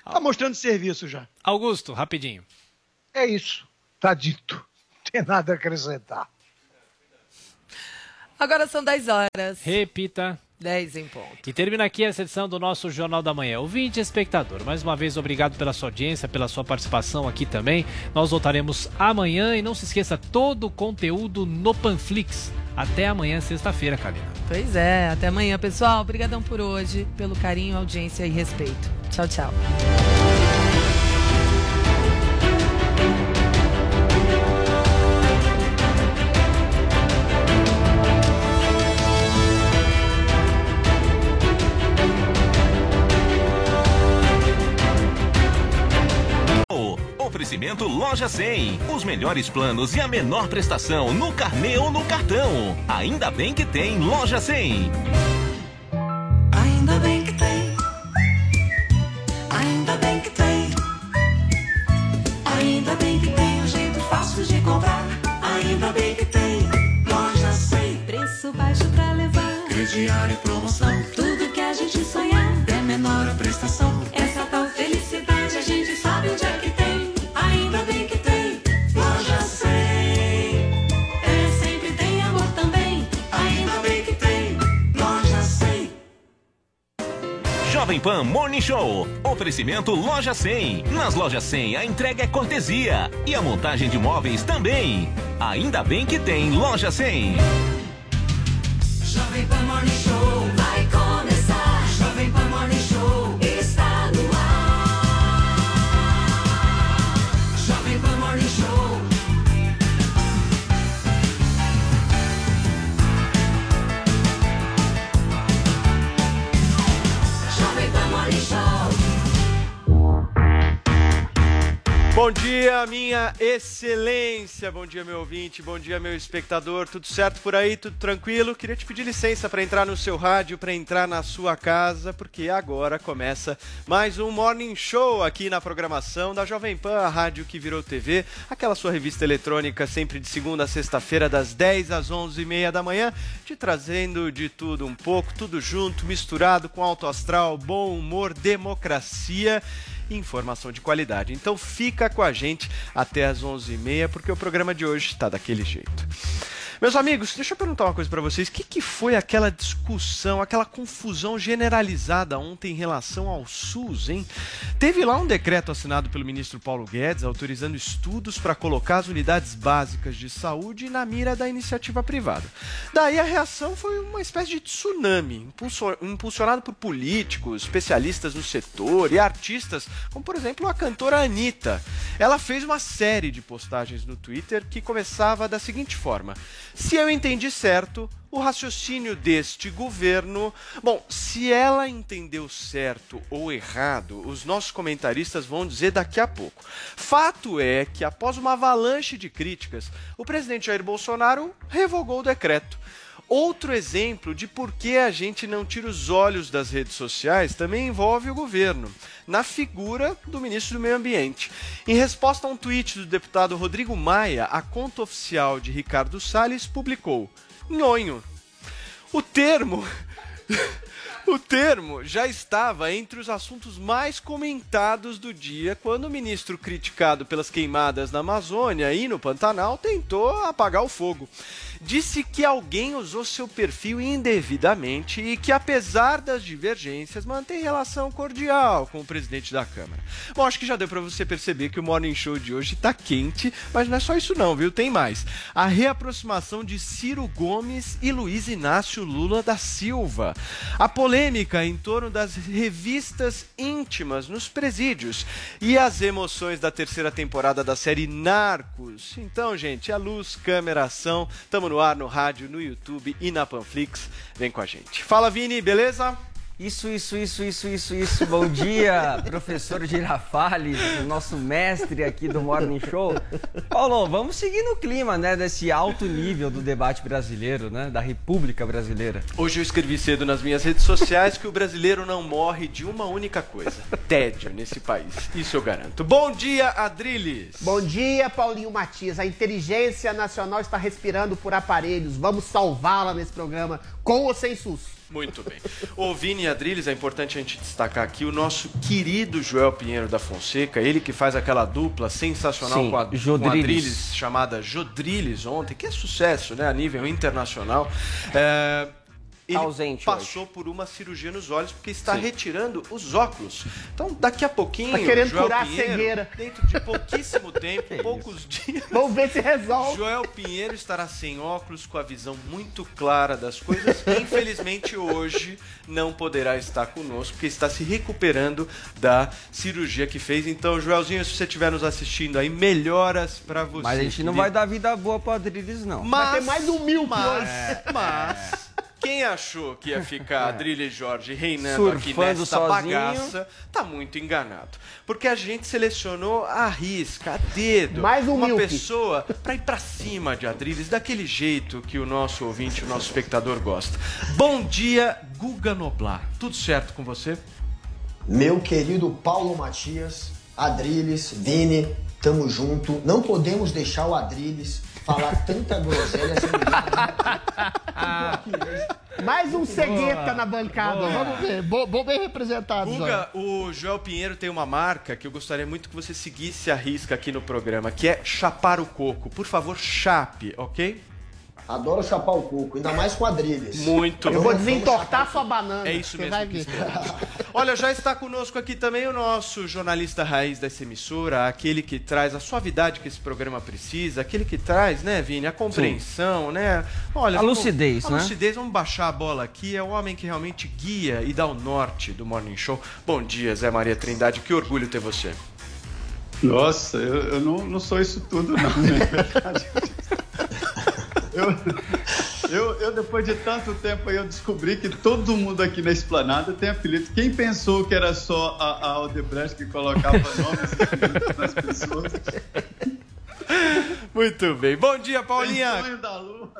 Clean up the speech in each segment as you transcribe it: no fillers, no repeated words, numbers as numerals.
Tá mostrando serviço já. Augusto, rapidinho. É isso. Tá dito. Não tem nada a acrescentar. Agora são 10 horas. Repita. 10 em ponto. E termina aqui a sessão do nosso Jornal da Manhã. Ouvinte e espectador, mais uma vez, obrigado pela sua audiência, pela sua participação aqui também. Nós voltaremos amanhã e não se esqueça, todo o conteúdo no Panflix. Até amanhã, sexta-feira, Kalina. Pois é, até amanhã, pessoal. Obrigadão por hoje, pelo carinho, audiência e respeito. Tchau, tchau. Oferecimento Loja 100. Os melhores planos e a menor prestação no carnê ou no cartão. Ainda bem que tem Loja 100. Ainda bem que tem. Ainda bem que tem. Ainda bem que tem um jeito fácil de comprar. Ainda bem que tem Loja 100. Preço baixo pra levar. Crediário e promoção. Tudo que a gente sonhar. É menor a prestação. Essa tal felicidade a gente sabe onde é que tem. Ainda bem que tem Loja 100. É, sempre tem amor também. Ainda bem que tem Loja 100. Jovem Pan Morning Show. Oferecimento Loja 100. Nas Lojas 100 a entrega é cortesia. E a montagem de móveis também. Ainda bem que tem Loja 100. Jovem Pan Morning Show vai começar. Jovem Pan Morning Show está no ar. Jovem Pan Morning Show. Jovem Pan Morning Show. Bom dia, minha excelência, bom dia, meu ouvinte, bom dia, meu espectador, tudo certo por aí, tudo tranquilo? Queria te pedir licença para entrar no seu rádio, para entrar na sua casa, porque agora começa mais um Morning Show aqui na programação da Jovem Pan, a rádio que virou TV, aquela sua revista eletrônica sempre de segunda a sexta-feira, das 10 às 11h30 da manhã, te trazendo de tudo um pouco, tudo junto, misturado com alto astral, bom humor, democracia, informação de qualidade. Então fica com a gente até às 11h30, porque o programa de hoje está daquele jeito. Meus amigos, deixa eu perguntar uma coisa para vocês. O que foi aquela discussão, aquela confusão generalizada ontem em relação ao SUS, hein? Teve lá um decreto assinado pelo ministro Paulo Guedes autorizando estudos para colocar as unidades básicas de saúde na mira da iniciativa privada. Daí a reação foi uma espécie de tsunami, impulsionado por políticos, especialistas no setor e artistas, como por exemplo a cantora Anitta. Ela fez uma série de postagens no Twitter que começava da seguinte forma: se eu entendi certo, o raciocínio deste governo... Bom, se ela entendeu certo ou errado, os nossos comentaristas vão dizer daqui a pouco. Fato é que, após uma avalanche de críticas, o presidente Jair Bolsonaro revogou o decreto. Outro exemplo de por que a gente não tira os olhos das redes sociais também envolve o governo, na figura do ministro do Meio Ambiente. Em resposta a um tweet do deputado Rodrigo Maia, a conta oficial de Ricardo Salles publicou: nhonho. O termo já estava entre os assuntos mais comentados do dia quando o ministro, criticado pelas queimadas na Amazônia e no Pantanal, tentou apagar o fogo. Disse que alguém usou seu perfil indevidamente e que, apesar das divergências, mantém relação cordial com o presidente da Câmara. Bom, acho que já deu para você perceber que o Morning Show de hoje tá quente, mas não é só isso não, viu? Tem mais. A reaproximação de Ciro Gomes e Luiz Inácio Lula da Silva. A polêmica em torno das revistas íntimas nos presídios e as emoções da terceira temporada da série Narcos. Então, gente, a luz, câmera, ação, tamo no ar, no rádio, no YouTube e na Panflix. Vem com a gente. Fala, Vini, beleza? Isso. Bom dia, professor Girafales, o nosso mestre aqui do Morning Show. Paulo, vamos seguir no clima, né, desse alto nível do debate brasileiro, né, da República Brasileira. Hoje eu escrevi cedo nas minhas redes sociais que o brasileiro não morre de uma única coisa: tédio nesse país. Isso eu garanto. Bom dia, Adriles. Bom dia, Paulinho Matias. A inteligência nacional está respirando por aparelhos. Vamos salvá-la nesse programa, com ou sem SUS. Muito bem. O Vini e Adrilles, é importante a gente destacar aqui o nosso querido Joel Pinheiro da Fonseca, ele que faz aquela dupla sensacional com a Adrilles, chamada Jodrilles ontem, que é sucesso, né, a nível internacional. Ele ausente passou por uma cirurgia nos olhos porque está retirando os óculos. Então, daqui a pouquinho, Tá querendo Joel curar Pinheiro, a cegueira. dentro de pouquíssimo tempo, poucos dias, Vamos ver se resolve. Joel Pinheiro estará sem óculos, com a visão muito clara das coisas. Infelizmente, hoje não poderá estar conosco, porque está se recuperando da cirurgia que fez. Então, Joelzinho, se você estiver nos assistindo aí, melhoras pra você. Mas a gente não vai dar vida boa pro Adrilles, não. Vai ter mais 1.000 hoje. Mas quem achou que ia ficar Adrilles Jorge reinando aqui Surfando nesta sozinho, bagaça, tá muito enganado. Porque a gente selecionou a risca, a dedo, Mais um uma míope. pessoa pra ir pra cima de Adrilles, daquele jeito que o nosso ouvinte, o nosso espectador gosta. Bom dia, Guga Noblar. Tudo certo com você? Meu querido Paulo Matias, Adrilles, Vini, tamo junto. Não podemos deixar o Adrilles falar tanta groselha sem Mais um cegueta na bancada. Vamos ver. Bem representado. Guga, o Joel Pinheiro tem uma marca que eu gostaria muito que você seguisse a risca aqui no programa, que é chapar o coco. Por favor, chape, ok? Adoro chapar o coco, ainda mais com Adrilles. Muito Eu vou desentortar sua banana. É isso você mesmo vai que ver. esperamos. Olha, já está conosco aqui também o nosso jornalista raiz dessa emissora, aquele que traz a suavidade que esse programa precisa, aquele que traz, né, Vini, a compreensão, né? Olha, A lucidez, né? A lucidez, vamos baixar a bola aqui, é o homem que realmente guia e dá o norte do Morning Show. Bom dia, Zé Maria Trindade, que orgulho ter você. Nossa, eu não sou isso tudo, não, né? Eu, depois de tanto tempo aí, eu descobri que todo mundo aqui na Esplanada tem apelido. Quem pensou que era só a Odebrecht que colocava nomes e apelidos nas pessoas? Muito bem. Bom dia, Paulinha. Tonho da Lua.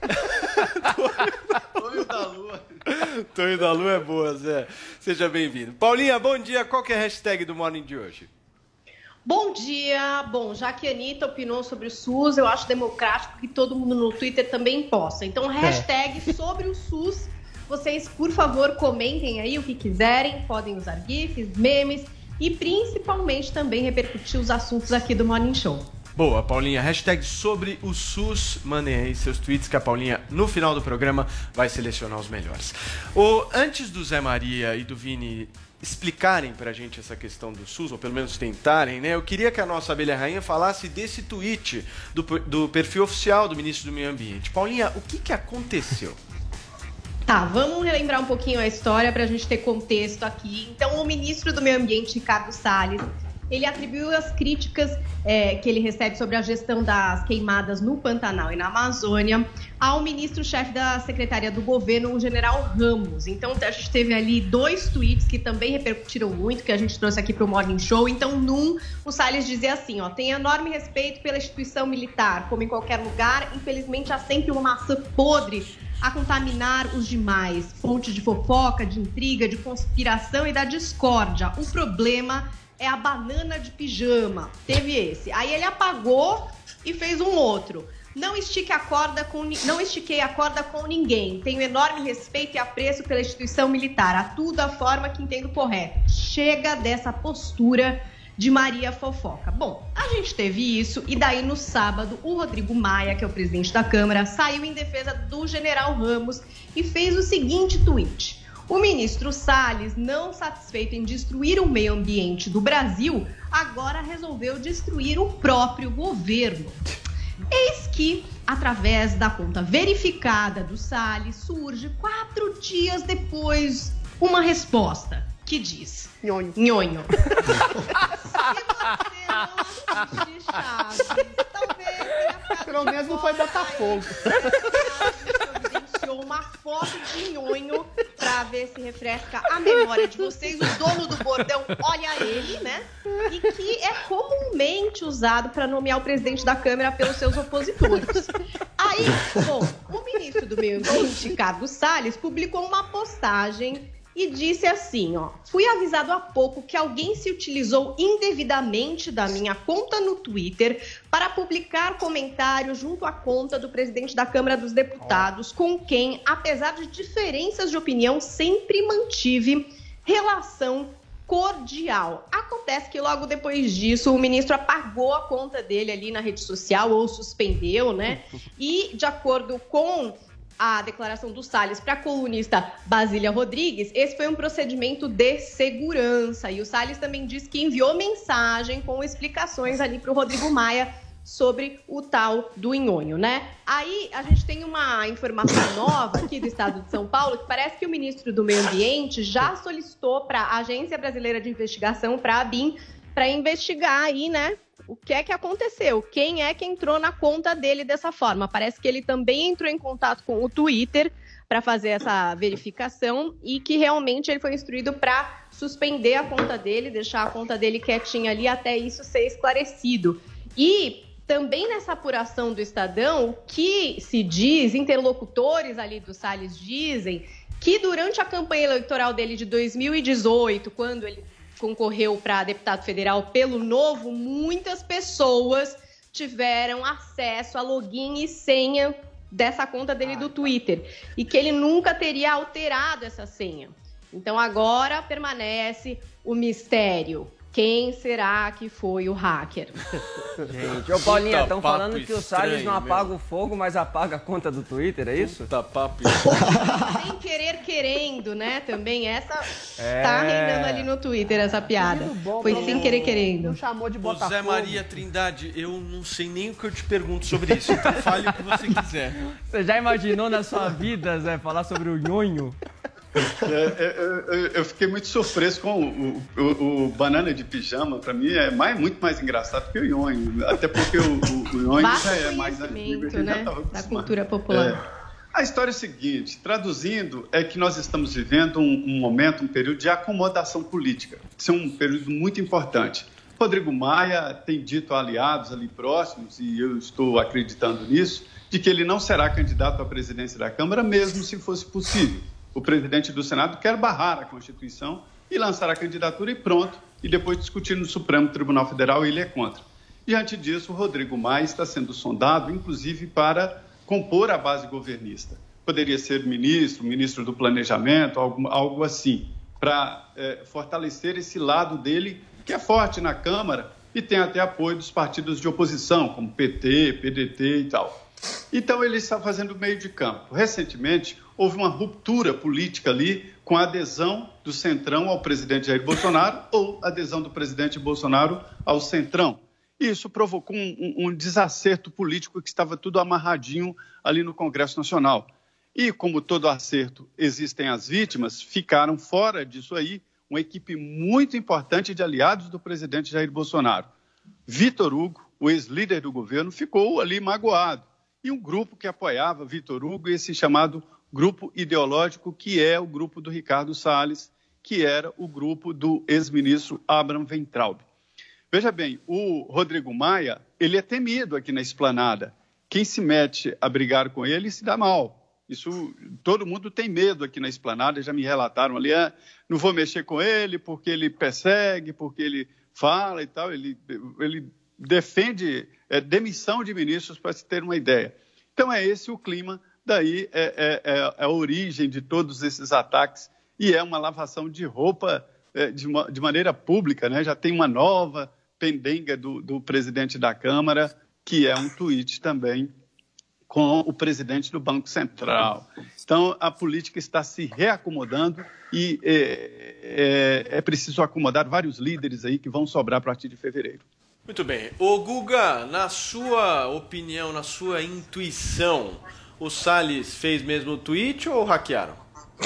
Tonho da Lua. Tonho da Lua é boa, Zé. Seja bem-vindo. Paulinha, bom dia. Qual que é a hashtag do Morning de hoje? Bom dia. Bom, já que a Anitta opinou sobre o SUS, eu acho democrático que todo mundo no Twitter também possa. Então, hashtag sobre o SUS. Vocês, por favor, comentem aí o que quiserem. Podem usar GIFs, memes e principalmente também repercutir os assuntos aqui do Morning Show. Boa, Paulinha. Hashtag sobre o SUS. Mandem aí seus tweets que a Paulinha, no final do programa, vai selecionar os melhores. Antes do Zé Maria e do Vini explicarem pra gente essa questão do SUS, ou pelo menos tentarem, né? Eu queria que a nossa abelha rainha falasse desse tweet do perfil oficial do ministro do Meio Ambiente. Paulinha, o que aconteceu? Tá, vamos relembrar um pouquinho a história pra gente ter contexto aqui. Então, o ministro do Meio Ambiente, Ricardo Salles, ele atribuiu as críticas que ele recebe sobre a gestão das queimadas no Pantanal e na Amazônia ao ministro-chefe da Secretaria do Governo, o general Ramos. Então, a gente teve ali 2 tweets que também repercutiram muito, que a gente trouxe aqui para o Morning Show. Então, o Salles dizia assim, tenho enorme respeito pela instituição militar, como em qualquer lugar, infelizmente há sempre uma maçã podre a contaminar os demais, fonte de fofoca, de intriga, de conspiração e da discórdia. O problema é a banana de pijama. Teve esse. Aí ele apagou e fez um outro. Não estiquei a corda com ninguém. Tenho enorme respeito e apreço pela instituição militar. Atuo da forma que entendo correta. Chega dessa postura de Maria Fofoca. Bom, a gente teve isso e daí no sábado o Rodrigo Maia, que é o presidente da Câmara, saiu em defesa do general Ramos e fez o seguinte tweet. O ministro Salles, não satisfeito em destruir o meio ambiente do Brasil, agora resolveu destruir o próprio governo. Eis que, através da conta verificada do Salles, surge 4 dias depois uma resposta que diz... Nhonho. Nhonho. Se você não assistir Chaves, talvez tenha ficado... Pelo menos não foi Botafogo. Evidenciou uma foto de Nhonho pra ver se refresca a memória de vocês. O dono do bordão, olha ele, né? E que é comumente usado para nomear o presidente da Câmara pelos seus opositores. Aí, bom, o ministro do Meio Ambiente, Ricardo Salles, publicou uma postagem e disse assim, ó: fui avisado há pouco que alguém se utilizou indevidamente da minha conta no Twitter para publicar comentários junto à conta do presidente da Câmara dos Deputados, com quem, apesar de diferenças de opinião, sempre mantive relação cordial. Acontece que logo depois disso o ministro apagou a conta dele ali na rede social, ou suspendeu, né? E, de acordo com a declaração do Salles para a colunista Basília Rodrigues, esse foi um procedimento de segurança. E o Salles também disse que enviou mensagem com explicações ali para o Rodrigo Maia sobre o tal do nhonho, né? Aí a gente tem uma informação nova aqui do estado de São Paulo, que parece que o ministro do Meio Ambiente já solicitou para a Agência Brasileira de Investigação, para a ABIN, para investigar aí, né, o que é que aconteceu, quem é que entrou na conta dele dessa forma. Parece que ele também entrou em contato com o Twitter para fazer essa verificação e que realmente ele foi instruído para suspender a conta dele, deixar a conta dele quietinha ali até isso ser esclarecido. E também nessa apuração do Estadão, o que se diz, interlocutores ali do Salles dizem, que durante a campanha eleitoral dele de 2018, quando ele concorreu para deputado federal pelo Novo, muitas pessoas tiveram acesso a login e senha dessa conta dele do Twitter, e que ele nunca teria alterado essa senha. Então agora permanece o mistério. Quem será que foi o hacker? Gente, ô Paulinha, estão falando que o Salles não apaga o fogo, mas apaga a conta do Twitter, é isso? Puta papo Sem querer querendo, né? Também essa tá reinando ali no Twitter, essa piada. Foi sem querer querendo. Não chamou de Botafogo. Zé Maria Trindade, eu não sei nem o que eu te pergunto sobre isso, então fale o que você quiser. Você já imaginou na sua vida, Zé, falar sobre o nhonho? Eu fiquei muito surpreso com o banana de pijama. Para mim é muito mais engraçado que o nhonho, até porque o nhonho já é mais antigo, né, da cultura popular. A história é a seguinte, traduzindo, é que nós estamos vivendo um momento, um período de acomodação política. Isso é um período muito importante. Rodrigo Maia tem dito a aliados ali próximos, e eu estou acreditando nisso, de que ele não será candidato à presidência da Câmara, mesmo se fosse possível. O presidente do Senado quer barrar a Constituição e lançar a candidatura e pronto, e depois discutir no Supremo Tribunal Federal, ele é contra. Diante disso, o Rodrigo Maia está sendo sondado, inclusive, para compor a base governista. Poderia ser ministro do Planejamento, algo assim, para fortalecer esse lado dele, que é forte na Câmara e tem até apoio dos partidos de oposição, como PT, PDT e tal. Então, ele está fazendo meio de campo. Recentemente, houve uma ruptura política ali com a adesão do Centrão ao presidente Jair Bolsonaro ou adesão do presidente Bolsonaro ao Centrão. E isso provocou um desacerto político que estava tudo amarradinho ali no Congresso Nacional. E, como todo acerto, existem as vítimas, ficaram fora disso aí uma equipe muito importante de aliados do presidente Jair Bolsonaro. Vitor Hugo, o ex-líder do governo, ficou ali magoado. E um grupo que apoiava Vitor Hugo, esse chamado grupo ideológico, que é o grupo do Ricardo Salles, que era o grupo do ex-ministro Abraham Weintraub. Veja bem, o Rodrigo Maia, ele é temido aqui na esplanada. Quem se mete a brigar com ele se dá mal. Isso, todo mundo tem medo aqui na esplanada, já me relataram ali, não vou mexer com ele porque ele persegue, porque ele fala e tal, ele defende demissão de ministros, para se ter uma ideia. Então é esse o clima, daí é a origem de todos esses ataques e é uma lavação de roupa de maneira pública, né? Já tem uma nova pendenga do presidente da Câmara, que é um tweet também com o presidente do Banco Central. Então, a política está se reacomodando e é preciso acomodar vários líderes aí que vão sobrar a partir de fevereiro. Muito bem. Ô Guga, na sua opinião, na sua intuição, o Salles fez mesmo o tweet ou hackearam?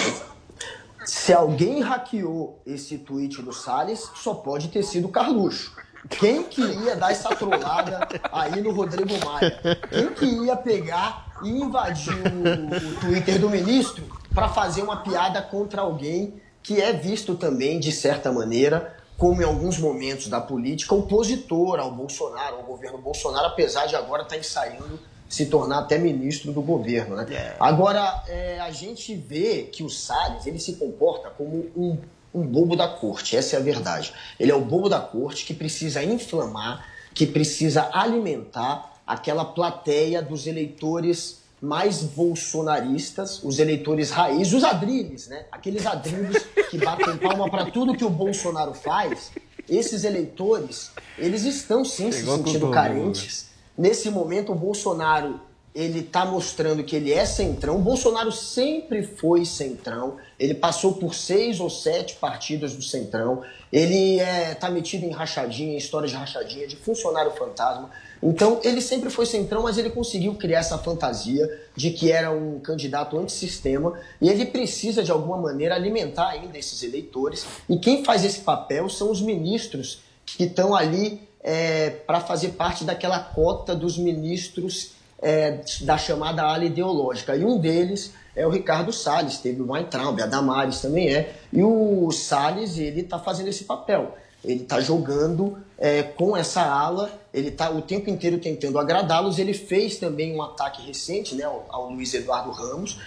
Se alguém hackeou esse tweet do Salles, só pode ter sido o Carluxo. Quem que ia dar essa trollada aí no Rodrigo Maia? Quem que ia pegar e invadir o Twitter do ministro para fazer uma piada contra alguém que é visto também, de certa maneira, como em alguns momentos da política, opositor ao Bolsonaro, ao governo Bolsonaro, apesar de agora estar ensaiando se tornar até ministro do governo, né? Agora, a gente vê que o Salles, ele se comporta como um bobo da corte, essa é a verdade. Ele é o bobo da corte que precisa inflamar, que precisa alimentar aquela plateia dos eleitores mais bolsonaristas, os eleitores raiz, os adrilles, né? Aqueles adrilles que batem palma para tudo que o Bolsonaro faz. Esses eleitores, eles estão sim se sentindo carentes. Nesse momento, o Bolsonaro, ele está mostrando que ele é centrão. O Bolsonaro sempre foi centrão. Ele passou por 6 ou 7 partidas do centrão. Ele está metido em rachadinha, em história de rachadinha, de funcionário fantasma. Então, ele sempre foi centrão, mas ele conseguiu criar essa fantasia de que era um candidato antissistema e ele precisa, de alguma maneira, alimentar ainda esses eleitores. E quem faz esse papel são os ministros que estão ali para fazer parte daquela cota dos ministros da chamada ala ideológica. E um deles é o Ricardo Salles, teve o Weintraub, a Damares também E o Salles, ele está fazendo esse papel. Ele está jogando com essa ala, ele está o tempo inteiro tentando agradá-los. Ele fez também um ataque recente, né, ao Luiz Eduardo Ramos,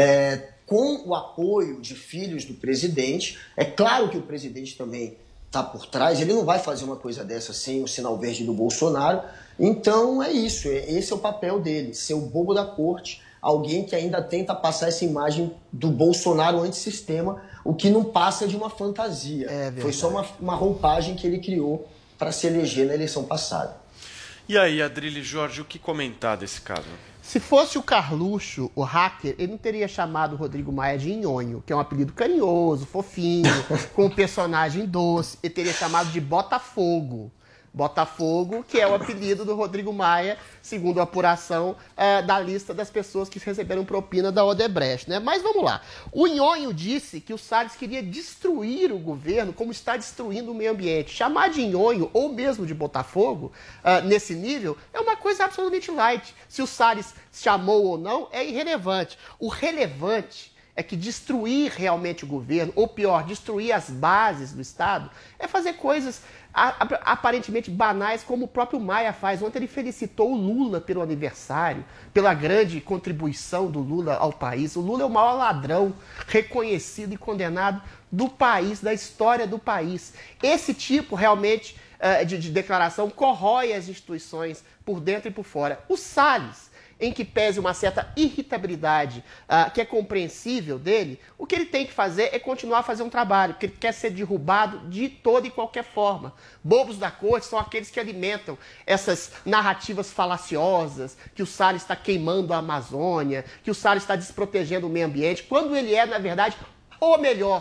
com o apoio de filhos do presidente. É claro que o presidente também está por trás, ele não vai fazer uma coisa dessa sem o sinal verde do Bolsonaro. Então é isso, esse é o papel dele, ser o bobo da corte, alguém que ainda tenta passar essa imagem do Bolsonaro antissistema, o que não passa de uma fantasia. Foi só uma roupagem que ele criou para se eleger na eleição passada. E aí, Adrilles Jorge, o que comentar desse caso? Se fosse o Carluxo, o hacker, ele não teria chamado o Rodrigo Maia de Nhonho, que é um apelido carinhoso, fofinho, com um personagem doce. Ele teria chamado de Botafogo. Botafogo, que é o apelido do Rodrigo Maia, segundo a apuração da lista das pessoas que receberam propina da Odebrecht, né? Mas vamos lá. O Nhonho disse que o Salles queria destruir o governo como está destruindo o meio ambiente. Chamar de Nhonho ou mesmo de Botafogo, nesse nível, é uma coisa absolutamente light. Se o Salles chamou ou não, é irrelevante. O relevante é que destruir realmente o governo, ou pior, destruir as bases do Estado, é fazer coisas aparentemente banais, como o próprio Maia faz. Ontem ele felicitou o Lula pelo aniversário, pela grande contribuição do Lula ao país. O Lula é o maior ladrão reconhecido e condenado do país, da história do país. Esse tipo realmente de declaração corrói as instituições por dentro e por fora. O Salles, em que pese uma certa irritabilidade que é compreensível dele, o que ele tem que fazer é continuar a fazer um trabalho, porque ele quer ser derrubado de toda e qualquer forma. Bobos da corte são aqueles que alimentam essas narrativas falaciosas, que o Salles está queimando a Amazônia, que o Salles está desprotegendo o meio ambiente, quando ele é, na verdade, o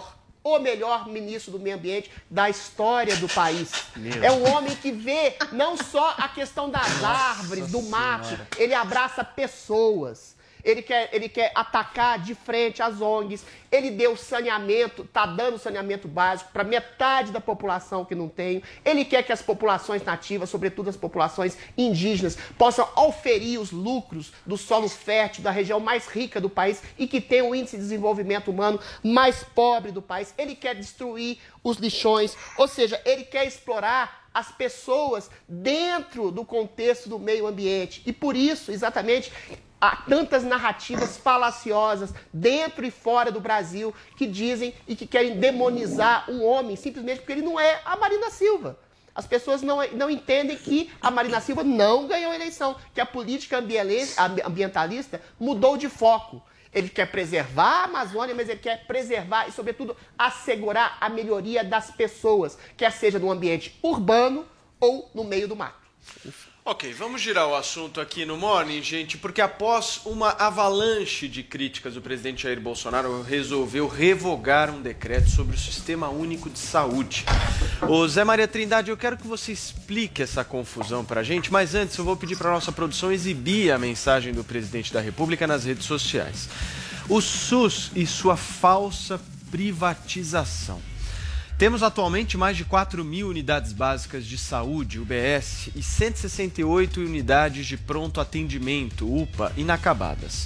melhor ministro do meio ambiente da história do país. É um homem que vê não só a questão das árvores, do mato, ele abraça pessoas. Ele quer atacar de frente as ONGs. Ele deu saneamento, está dando saneamento básico para metade da população que não tem. Ele quer que as populações nativas, sobretudo as populações indígenas, possam auferir os lucros do solo fértil da região mais rica do país e que tem o índice de desenvolvimento humano mais pobre do país. Ele quer destruir os lixões, ou seja, ele quer explorar as pessoas dentro do contexto do meio ambiente. E por isso, exatamente, há tantas narrativas falaciosas dentro e fora do Brasil que dizem e que querem demonizar um homem simplesmente porque ele não é a Marina Silva. As pessoas não entendem que a Marina Silva não ganhou a eleição, que a política ambientalista mudou de foco. Ele quer preservar a Amazônia, mas ele quer preservar e, sobretudo, assegurar a melhoria das pessoas, quer seja no ambiente urbano ou no meio do mato. Ok, vamos girar o assunto aqui no Morning, gente, porque após uma avalanche de críticas, o presidente Jair Bolsonaro resolveu revogar um decreto sobre o Sistema Único de Saúde. Ô Zé Maria Trindade, eu quero que você explique essa confusão pra gente, mas antes eu vou pedir pra nossa produção exibir a mensagem do presidente da República nas redes sociais. O SUS e sua falsa privatização. Temos atualmente mais de 4.000 unidades básicas de saúde, UBS, e 168 unidades de pronto atendimento, UPA, inacabadas.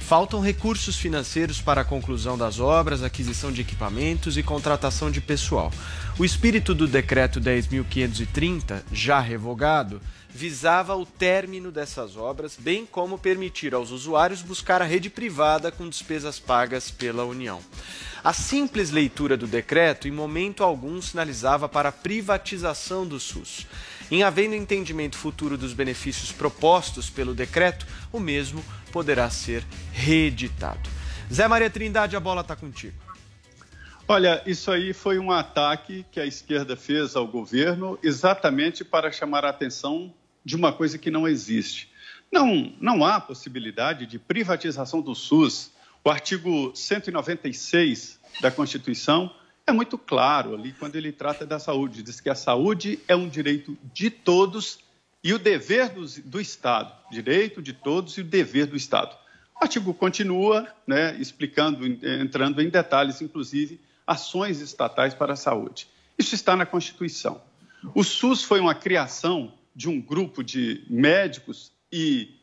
Faltam recursos financeiros para a conclusão das obras, aquisição de equipamentos e contratação de pessoal. O espírito do Decreto 10.530, já revogado, visava o término dessas obras, bem como permitir aos usuários buscar a rede privada com despesas pagas pela União. A simples leitura do decreto, em momento algum, sinalizava para a privatização do SUS. Em havendo entendimento futuro dos benefícios propostos pelo decreto, o mesmo poderá ser reeditado. Zé Maria Trindade, a bola está contigo. Olha, isso aí foi um ataque que a esquerda fez ao governo exatamente para chamar a atenção de uma coisa que não existe. Não há possibilidade de privatização do SUS. O artigo 196 da Constituição é muito claro ali quando ele trata da saúde. Diz que a saúde é um direito de todos e o dever do Estado. Direito de todos e o dever do Estado. O artigo continua, né, explicando, entrando em detalhes, inclusive, ações estatais para a saúde. Isso está na Constituição. O SUS foi uma criação de um grupo de médicos e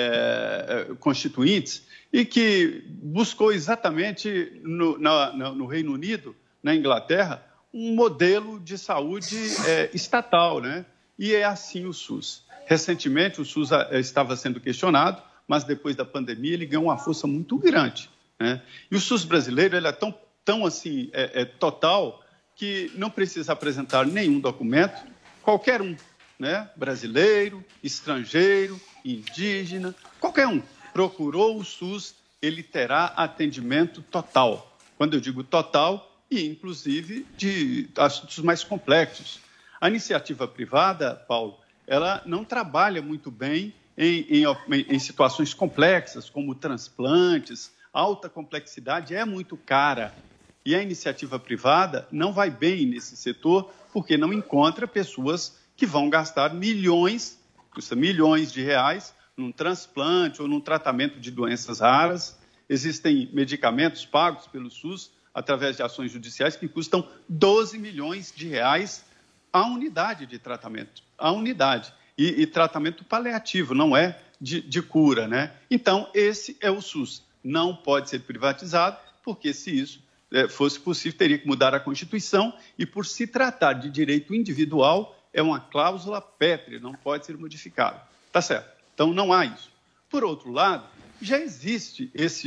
constituintes e que buscou exatamente no Reino Unido, na Inglaterra, um modelo de saúde estatal, né? E é assim o SUS. Recentemente, o SUS estava sendo questionado, mas depois da pandemia ele ganhou uma força muito grande, né? E o SUS brasileiro ele é tão assim, total, que não precisa apresentar nenhum documento, qualquer um, né? Brasileiro, estrangeiro, indígena, qualquer um, procurou o SUS, ele terá atendimento total. Quando eu digo total, e inclusive de assuntos mais complexos. A iniciativa privada, Paulo, ela não trabalha muito bem em situações complexas, como transplantes, alta complexidade é muito cara. E a iniciativa privada não vai bem nesse setor porque não encontra pessoas que vão gastar custa milhões de reais num transplante ou num tratamento de doenças raras. Existem medicamentos pagos pelo SUS através de ações judiciais que custam 12 milhões de reais a unidade de tratamento, a unidade. E tratamento paliativo, não é de cura, né? Então, esse é o SUS. Não pode ser privatizado, porque se isso fosse possível, teria que mudar a Constituição e, por se tratar de direito individual, é uma cláusula pétrea, não pode ser modificada. Tá certo? Então, não há isso. Por outro lado, já existe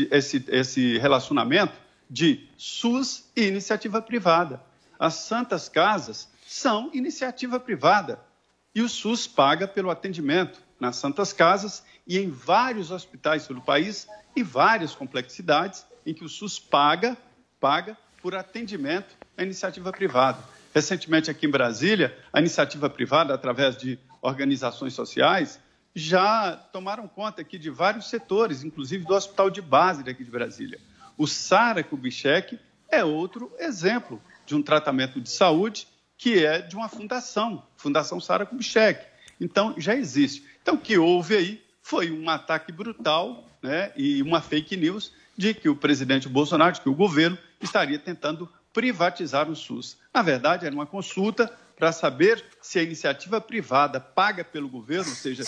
esse relacionamento de SUS e iniciativa privada. As santas casas são iniciativa privada e o SUS paga pelo atendimento nas santas casas e em vários hospitais pelo país e várias complexidades em que o SUS paga por atendimento à iniciativa privada. Recentemente, aqui em Brasília, a iniciativa privada, através de organizações sociais, já tomaram conta aqui de vários setores, inclusive do Hospital de Base daqui de Brasília. O Sara Kubitschek é outro exemplo de um tratamento de saúde que é de uma Fundação Sara Kubitschek. Então, já existe. Então, o que houve aí foi um ataque brutal, né, e uma fake news de que o presidente Bolsonaro, de que o governo estaria tentando privatizar o SUS. Na verdade, era uma consulta para saber se a iniciativa privada paga pelo governo, ou seja,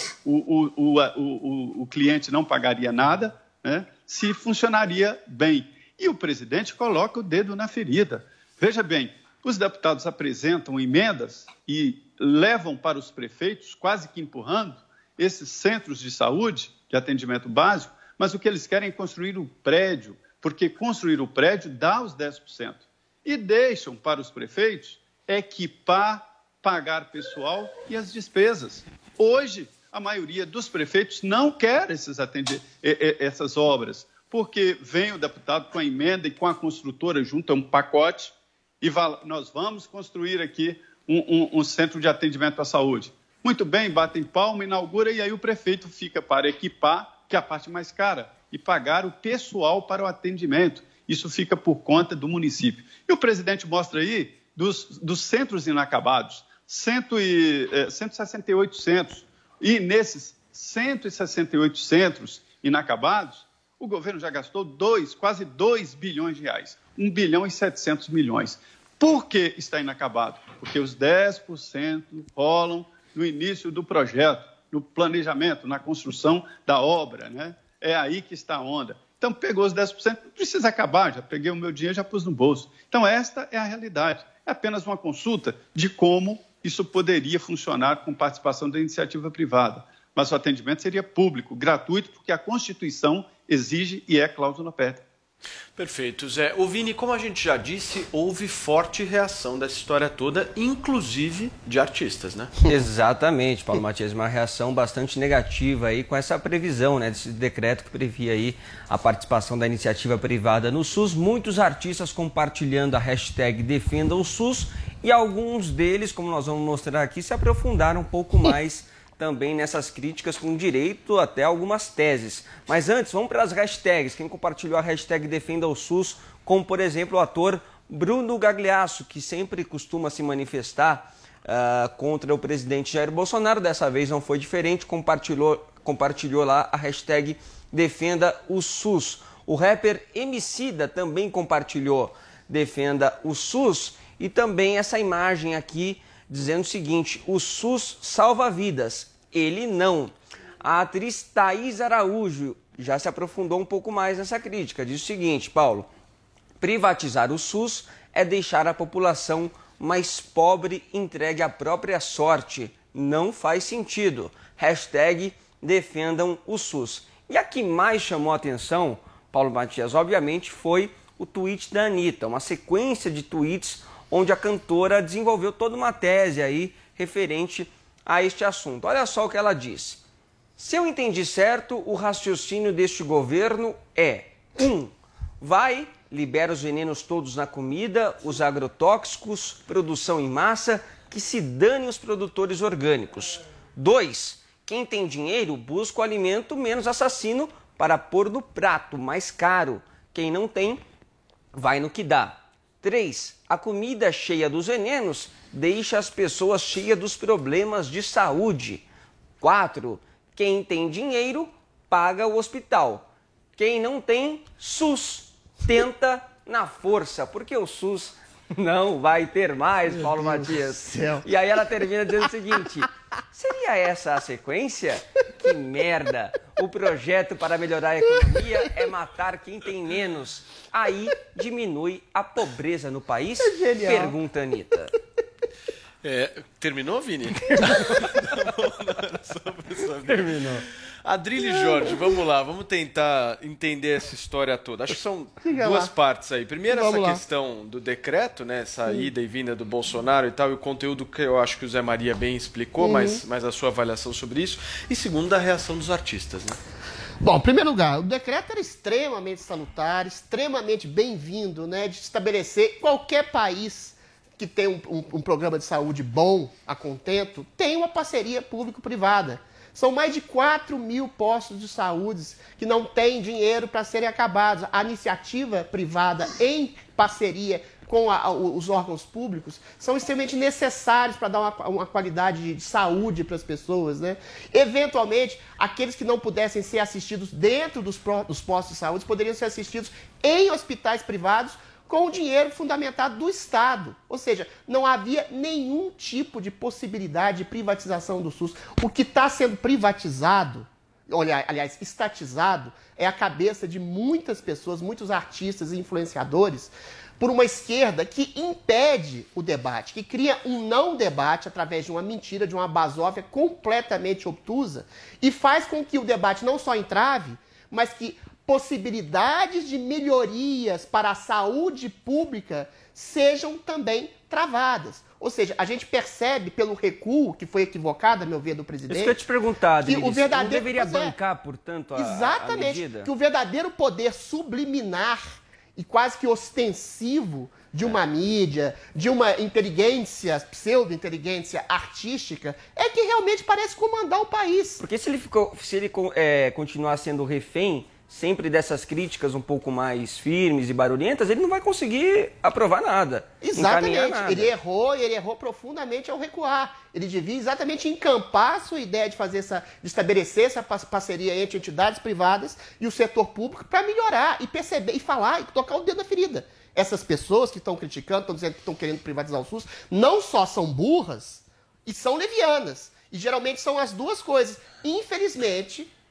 o cliente não pagaria nada, né, se funcionaria bem. E o presidente coloca o dedo na ferida. Veja bem, os deputados apresentam emendas e levam para os prefeitos, quase que empurrando, esses centros de saúde, de atendimento básico, mas o que eles querem é construir o prédio, porque construir o prédio dá os 10%. E deixam para os prefeitos equipar, pagar pessoal e as despesas. Hoje, a maioria dos prefeitos não quer essas obras, porque vem o deputado com a emenda e com a construtora junto a um pacote e nós vamos construir aqui um centro de atendimento à saúde. Muito bem, batem palma, inaugura e aí o prefeito fica para equipar, que é a parte mais cara, e pagar o pessoal para o atendimento. Isso fica por conta do município. E o presidente mostra aí dos centros inacabados, 168 centros. E nesses 168 centros inacabados, o governo já gastou quase 2 bilhões de reais, 1 bilhão e 700 milhões. Por que está inacabado? Porque os 10% rolam no início do projeto, no planejamento, na construção da obra, né? É aí que está a onda. Então, pegou os 10%, não precisa acabar, já peguei o meu dinheiro, já pus no bolso. Então, esta é a realidade. É apenas uma consulta de como isso poderia funcionar com participação da iniciativa privada. Mas o atendimento seria público, gratuito, porque a Constituição exige e é cláusula pétrea. Perfeito, Zé. O Vini, como a gente já disse, houve forte reação dessa história toda, inclusive de artistas, né? Exatamente, Paulo Matias, uma reação bastante negativa aí com essa previsão, né, desse decreto que previa aí a participação da iniciativa privada no SUS. Muitos artistas compartilhando a hashtag Defenda o SUS e alguns deles, como nós vamos mostrar aqui, se aprofundaram um pouco mais também nessas críticas, com direito até algumas teses. Mas antes, vamos para as hashtags. Quem compartilhou a hashtag Defenda o SUS, como por exemplo o ator Bruno Gagliasso, que sempre costuma se manifestar contra o presidente Jair Bolsonaro. Dessa vez não foi diferente, compartilhou lá a hashtag Defenda o SUS. O rapper Emicida também compartilhou Defenda o SUS e também essa imagem aqui dizendo o seguinte: o SUS salva vidas, ele não. A atriz Thaís Araújo já se aprofundou um pouco mais nessa crítica. Diz o seguinte, Paulo: privatizar o SUS é deixar a população mais pobre entregue à própria sorte. Não faz sentido. Hashtag defendam o SUS. E a que mais chamou a atenção, Paulo Matias, obviamente, foi o tweet da Anitta, uma sequência de tweets onde a cantora desenvolveu toda uma tese aí referente a este assunto. Olha só o que ela disse. Se eu entendi certo, o raciocínio deste governo é: 1. Vai, libera os venenos todos na comida, os agrotóxicos, produção em massa, que se dane os produtores orgânicos. 2. Quem tem dinheiro busca o alimento menos assassino para pôr no prato mais caro. Quem não tem, vai no que dá. 3. A comida cheia dos venenos deixa as pessoas cheias dos problemas de saúde. 4. Quem tem dinheiro paga o hospital. Quem não tem, SUS. Tenta na força, porque o SUS não vai ter mais, Paulo Matias. E aí ela termina dizendo o seguinte: seria essa a sequência? Que merda! O projeto para melhorar a economia é matar quem tem menos. Aí diminui a pobreza no país? Pergunta a Anitta. Terminou, Vini? Terminou. Adrilho e Jorge, vamos lá, vamos tentar entender essa história toda. Acho que são duas partes aí. Primeiro, essa questão do decreto, né? Essa ida e vinda do Bolsonaro e tal, e o conteúdo que eu acho que o Zé Maria bem explicou, mas a sua avaliação sobre isso. E segundo, a reação dos artistas, né? Bom, em primeiro lugar, o decreto era extremamente salutar, extremamente bem-vindo, né? De estabelecer qualquer país que tem um programa de saúde bom, a contento, tem uma parceria público-privada. São mais de 4 mil postos de saúde que não têm dinheiro para serem acabados. A iniciativa privada em parceria com os órgãos públicos são extremamente necessários para dar uma qualidade de saúde para as pessoas, né? Eventualmente, aqueles que não pudessem ser assistidos dentro dos postos de saúde poderiam ser assistidos em hospitais privados com o dinheiro fundamentado do Estado. Ou seja, não havia nenhum tipo de possibilidade de privatização do SUS. O que está sendo privatizado, aliás, estatizado, é a cabeça de muitas pessoas, muitos artistas e influenciadores, por uma esquerda que impede o debate, que cria um não debate através de uma mentira, de uma basófia completamente obtusa, e faz com que o debate não só entrave, mas que possibilidades de melhorias para a saúde pública sejam também travadas. Ou seja, a gente percebe pelo recuo, que foi equivocado, a meu ver, do presidente... Isso que eu te perguntar, que o verdadeiro não deveria bancar, portanto, a medida? Que o verdadeiro poder subliminar e quase que ostensivo de uma mídia, de uma inteligência, pseudo-inteligência artística, é que realmente parece comandar o país. Porque se ele continuar sendo refém sempre dessas críticas um pouco mais firmes e barulhentas, ele não vai conseguir aprovar nada. Exatamente. Nada. Ele errou profundamente ao recuar. Ele devia exatamente encampar a sua ideia de estabelecer essa parceria entre entidades privadas e o setor público para melhorar e perceber e falar e tocar o dedo na ferida. Essas pessoas que estão criticando, estão dizendo que estão querendo privatizar o SUS, não só são burras e são levianas. E geralmente são as duas coisas. Infelizmente,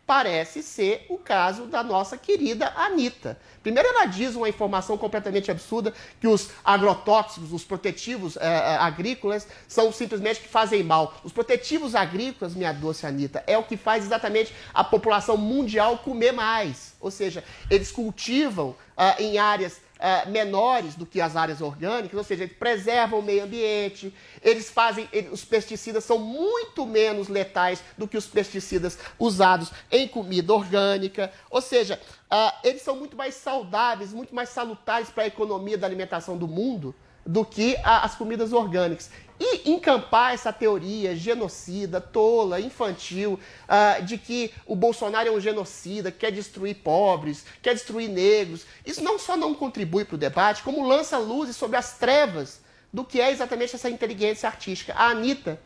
parece ser o caso da nossa querida Anitta. Primeiro, ela diz uma informação completamente absurda, que os agrotóxicos, os protetivos agrícolas, são simplesmente que fazem mal. Os protetivos agrícolas, minha doce Anitta, é o que faz exatamente a população mundial comer mais. Ou seja, eles cultivam em áreas menores do que as áreas orgânicas, ou seja, eles preservam o meio ambiente, os pesticidas são muito menos letais do que os pesticidas usados em comida orgânica, ou seja, eles são muito mais saudáveis, muito mais salutares para a economia da alimentação do mundo do que as comidas orgânicas. E encampar essa teoria genocida, tola, infantil, de que o Bolsonaro é um genocida, que quer destruir pobres, quer destruir negros, isso não só não contribui para o debate, como lança luzes sobre as trevas do que é exatamente essa inteligência artística. A Anitta,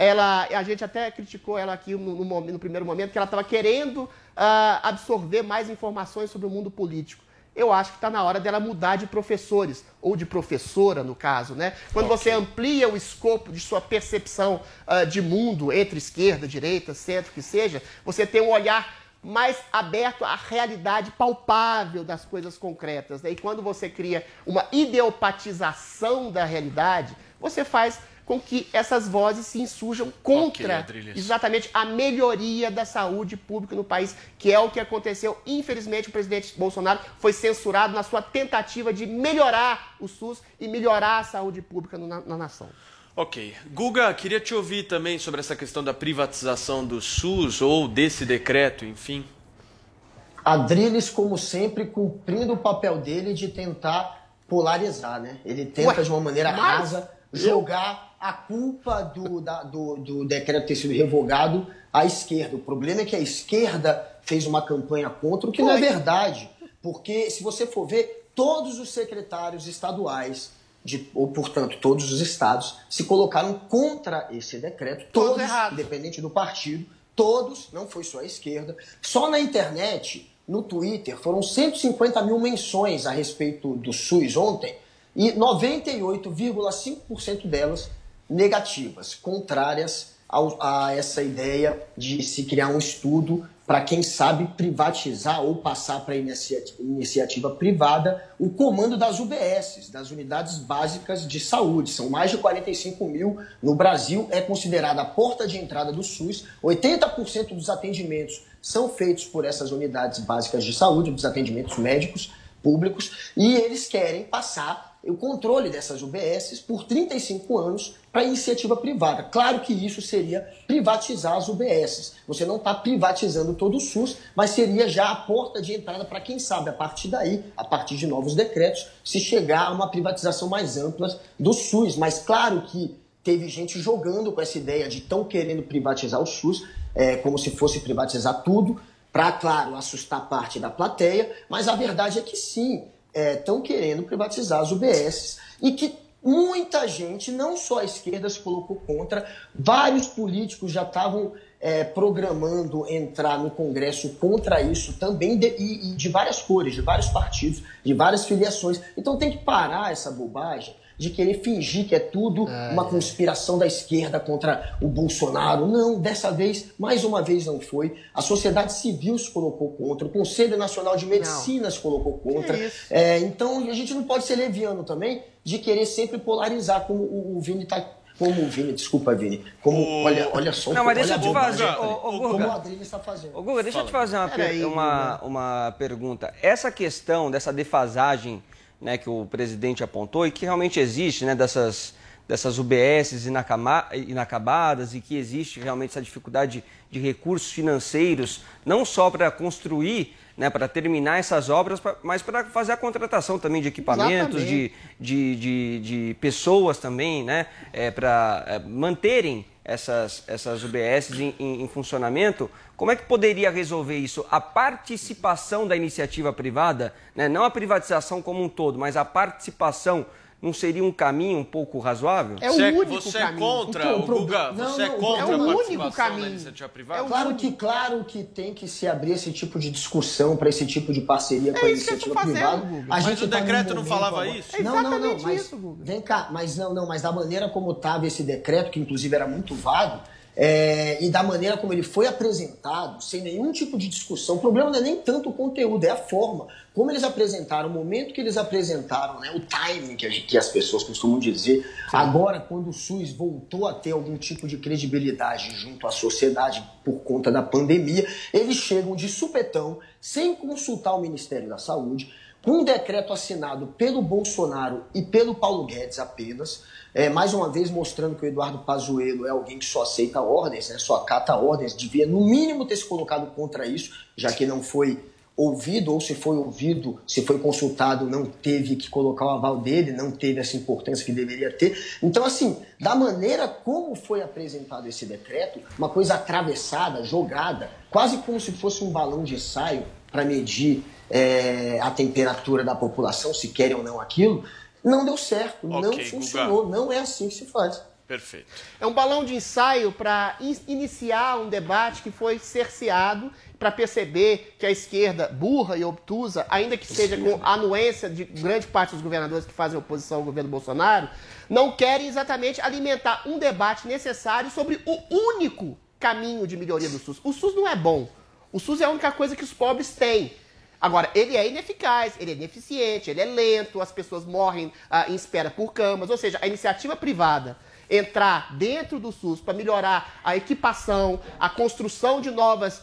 a gente até criticou ela aqui no primeiro momento, que ela estava querendo absorver mais informações sobre o mundo político. Eu acho que está na hora dela mudar de professores, ou de professora, no caso, né? Quando você amplia o escopo de sua percepção de mundo entre esquerda, direita, centro, que seja, você tem um olhar mais aberto à realidade palpável das coisas concretas, né? E quando você cria uma ideopatização da realidade, você faz com que essas vozes se insurjam contra exatamente a melhoria da saúde pública no país, que é o que aconteceu. Infelizmente, o presidente Bolsonaro foi censurado na sua tentativa de melhorar o SUS e melhorar a saúde pública na nação. Ok. Guga, queria te ouvir também sobre essa questão da privatização do SUS ou desse decreto, enfim. Adriles, como sempre, cumprindo o papel dele de tentar polarizar, né? Ele tenta, de uma maneira rasa, jogar a culpa do decreto ter sido revogado à esquerda. O problema é que a esquerda fez uma campanha contra, o que não é verdade. Porque, se você for ver, todos os secretários estaduais, ou, portanto, todos os estados, se colocaram contra esse decreto. Todos, independente do partido, todos, não foi só a esquerda. Só na internet, no Twitter, foram 150 mil menções a respeito do SUS ontem, e 98,5% delas negativas, contrárias a essa ideia de se criar um estudo para, quem sabe, privatizar ou passar para a iniciativa privada o comando das UBSs, das Unidades Básicas de Saúde. São mais de 45 mil no Brasil, é considerada a porta de entrada do SUS. 80% dos atendimentos são feitos por essas Unidades Básicas de Saúde, dos atendimentos médicos públicos, e eles querem passar o controle dessas UBSs por 35 anos para a iniciativa privada. Claro que isso seria privatizar as UBSs. Você não está privatizando todo o SUS, mas seria já a porta de entrada para, quem sabe, a partir daí, a partir de novos decretos, se chegar a uma privatização mais ampla do SUS. Mas claro que teve gente jogando com essa ideia de tão querendo privatizar o SUS, como se fosse privatizar tudo, para, claro, assustar parte da plateia, mas a verdade é que sim, estão querendo privatizar as UBSs e que muita gente, não só a esquerda, se colocou contra. Vários políticos já estavam programando entrar no Congresso contra isso também, e de várias cores, de vários partidos, de várias filiações. Então tem que parar essa bobagem de querer fingir que é tudo uma conspiração da esquerda contra o Bolsonaro. Não, dessa vez, mais uma vez não foi. A sociedade civil se colocou contra, o Conselho Nacional de Medicina se colocou contra. Então a gente não pode ser leviano também de querer sempre polarizar, como o Vini está... Desculpa, Vini. Olha só. Não, mas deixa eu te fazer. Como o Adriles está fazendo. Guga, deixa eu te fazer uma pergunta. Essa questão dessa defasagem, né, que o presidente apontou e que realmente existe, né, dessas UBSs inacabadas, e que existe realmente essa dificuldade de recursos financeiros, não só para construir, né, para terminar essas obras, mas para fazer a contratação também de equipamentos, de pessoas também, né, para manterem essas UBSs em funcionamento. Como é que poderia resolver isso? A participação da iniciativa privada, né, não a privatização como um todo, mas a participação, não seria um caminho um pouco razoável? É o único você caminho. É contra, Guga? Você é contra é o a único participação caminho. da iniciativa privada? Claro que tem que se abrir esse tipo de discussão para esse tipo de parceria com a iniciativa privada. Mas o decreto não falava isso? Não, mas vem cá, mas da maneira como estava esse decreto, que inclusive era muito vago, e da maneira como ele foi apresentado, sem nenhum tipo de discussão. O problema não é nem tanto o conteúdo, é a forma. Como eles apresentaram, o momento que eles apresentaram, né, o timing que as pessoas costumam dizer. Sim. Agora, quando o SUS voltou a ter algum tipo de credibilidade junto à sociedade por conta da pandemia, eles chegam de supetão, sem consultar o Ministério da Saúde, com um decreto assinado pelo Bolsonaro e pelo Paulo Guedes apenas, mais uma vez mostrando que o Eduardo Pazuello é alguém que só aceita ordens, né, só acata ordens, devia no mínimo ter se colocado contra isso, já que não foi ouvido, ou se foi ouvido, se foi consultado, não teve que colocar o aval dele, não teve essa importância que deveria ter. Então, assim, da maneira como foi apresentado esse decreto, uma coisa atravessada, jogada, quase como se fosse um balão de ensaio para medir a temperatura da população, se querem ou não aquilo, não deu certo, não funcionou, Guga. Não é assim que se faz. Perfeito. É um balão de ensaio para iniciar um debate que foi cerceado, para perceber que a esquerda burra e obtusa, ainda que seja com a anuência de grande parte dos governadores que fazem oposição ao governo Bolsonaro, não querem exatamente alimentar um debate necessário sobre o único caminho de melhoria do SUS. O SUS não é bom. O SUS é a única coisa que os pobres têm. Agora, ele é ineficaz, ele é ineficiente, ele é lento, as pessoas morrem em espera por camas, ou seja, a iniciativa privada entrar dentro do SUS para melhorar a equipação, a construção de novas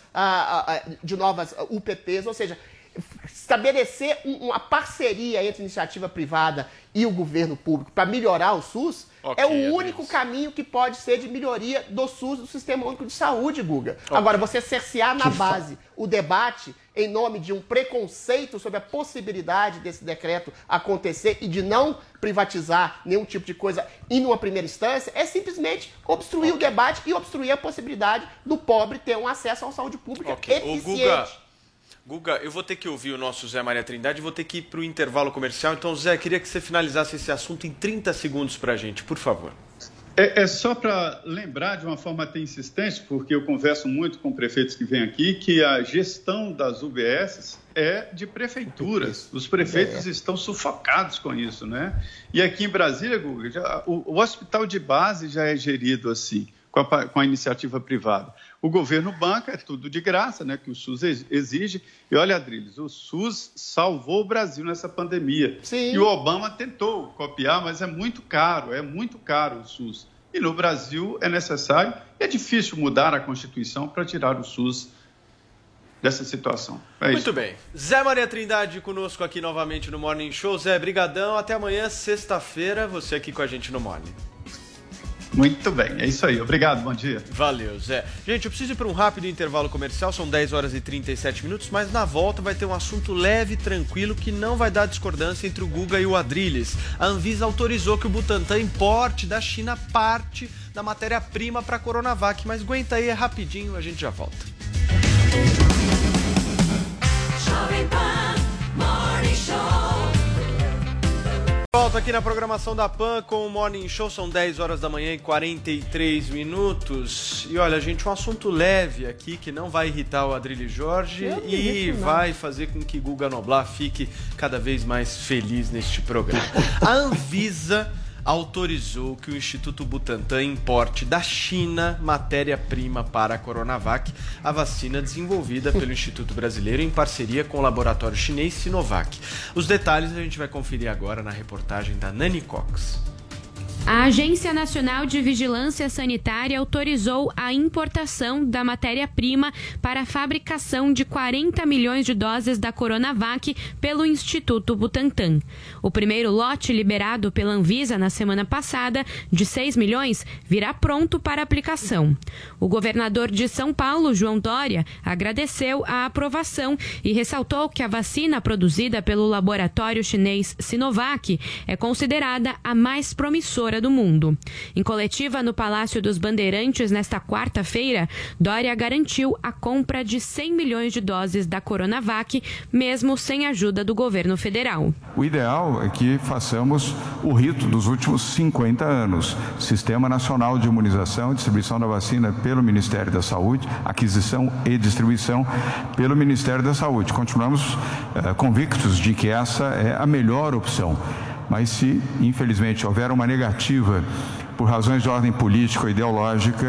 UPPs, ou seja, estabelecer uma parceria entre a iniciativa privada e o governo público para melhorar o SUS, é o único caminho que pode ser de melhoria do SUS, do Sistema Único de Saúde, Guga. Agora, você cercear na base o debate em nome de um preconceito sobre a possibilidade desse decreto acontecer e de não privatizar nenhum tipo de coisa em uma primeira instância, é simplesmente obstruir o debate e obstruir a possibilidade do pobre ter um acesso à saúde pública eficiente. Guga, eu vou ter que ouvir o nosso Zé Maria Trindade, vou ter que ir para o intervalo comercial. Então, Zé, queria que você finalizasse esse assunto em 30 segundos para a gente, por favor. É só para lembrar de uma forma até insistente, porque eu converso muito com prefeitos que vêm aqui, que a gestão das UBSs é de prefeituras. Os prefeitos estão sufocados com isso, né? E aqui em Brasília, Guga, o hospital de base já é gerido assim, com a iniciativa privada. O governo banca, é tudo de graça, né, que o SUS exige. E olha, Adriles, o SUS salvou o Brasil nessa pandemia. Sim. E o Obama tentou copiar, mas é muito caro o SUS. E no Brasil é necessário, é difícil mudar a Constituição para tirar o SUS dessa situação. Muito bem. Zé Maria Trindade conosco aqui novamente no Morning Show. Zé, brigadão. Até amanhã, sexta-feira, você aqui com a gente no Morning. Muito bem, é isso aí. Obrigado, bom dia. Valeu, Zé. Gente, eu preciso ir para um rápido intervalo comercial, são 10 horas e 37 minutos, mas na volta vai ter um assunto leve e tranquilo que não vai dar discordância entre o Guga e o Adrilles. A Anvisa autorizou que o Butantan importe da China parte da matéria-prima para a Coronavac, mas aguenta aí, é rapidinho, a gente já volta. Jovem Pan Morning Show. Volta aqui na programação da PAN com o Morning Show, são 10 horas da manhã e 43 minutos. E olha, gente, um assunto leve aqui que não vai irritar o Adrilles Jorge e vai fazer com que Guga Noblar fique cada vez mais feliz neste programa. A Anvisa autorizou que o Instituto Butantan importe da China matéria-prima para a Coronavac, a vacina desenvolvida pelo Instituto Brasileiro em parceria com o laboratório chinês Sinovac. Os detalhes a gente vai conferir agora na reportagem da Nani Cox. A Agência Nacional de Vigilância Sanitária autorizou a importação da matéria-prima para a fabricação de 40 milhões de doses da Coronavac pelo Instituto Butantan. O primeiro lote liberado pela Anvisa na semana passada, de 6 milhões, virá pronto para aplicação. O governador de São Paulo, João Dória, agradeceu a aprovação e ressaltou que a vacina produzida pelo laboratório chinês Sinovac é considerada a mais promissora do mundo. Em coletiva no Palácio dos Bandeirantes nesta quarta-feira, Dória garantiu a compra de 100 milhões de doses da Coronavac, mesmo sem ajuda do governo federal. O ideal é que façamos o rito dos últimos 50 anos. Sistema Nacional de Imunização e Distribuição da Vacina pelo Ministério da Saúde, aquisição e distribuição pelo Ministério da Saúde. Continuamos convictos de que essa é a melhor opção. Mas se, infelizmente, houver uma negativa por razões de ordem política ou ideológica,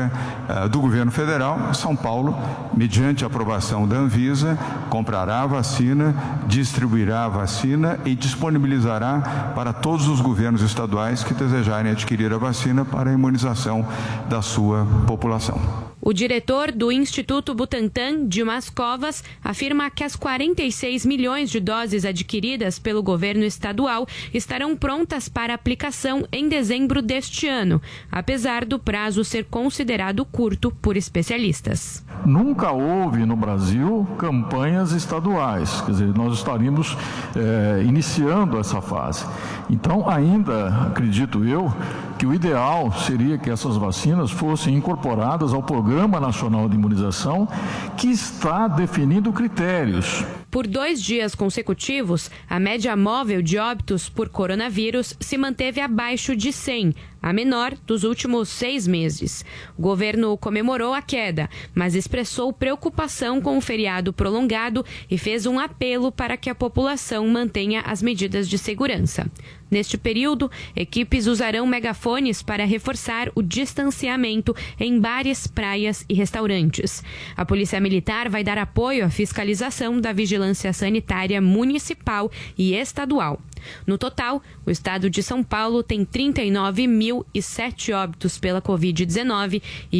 do governo federal, São Paulo, mediante aprovação da Anvisa, comprará a vacina, distribuirá a vacina e disponibilizará para todos os governos estaduais que desejarem adquirir a vacina para a imunização da sua população. O diretor do Instituto Butantan, Dimas Covas, afirma que as 46 milhões de doses adquiridas pelo governo estadual estarão prontas para aplicação em dezembro deste ano, apesar do prazo ser considerado curto por especialistas. Nunca houve no Brasil campanhas estaduais, quer dizer, nós estaríamos iniciando essa fase. Então, ainda acredito eu que o ideal seria que essas vacinas fossem incorporadas ao Programa Nacional de Imunização, que está definindo critérios. Por 2 dias consecutivos, a média móvel de óbitos por coronavírus se manteve abaixo de 100, a menor dos últimos 6 meses. O governo comemorou a queda, mas expressou preocupação com o feriado prolongado e fez um apelo para que a população mantenha as medidas de segurança. Neste período, equipes usarão megafones para reforçar o distanciamento em bares, praias e restaurantes. A Polícia Militar vai dar apoio à fiscalização da vigilância sanitária municipal e estadual. No total, o estado de São Paulo tem 39.007 óbitos pela Covid-19 e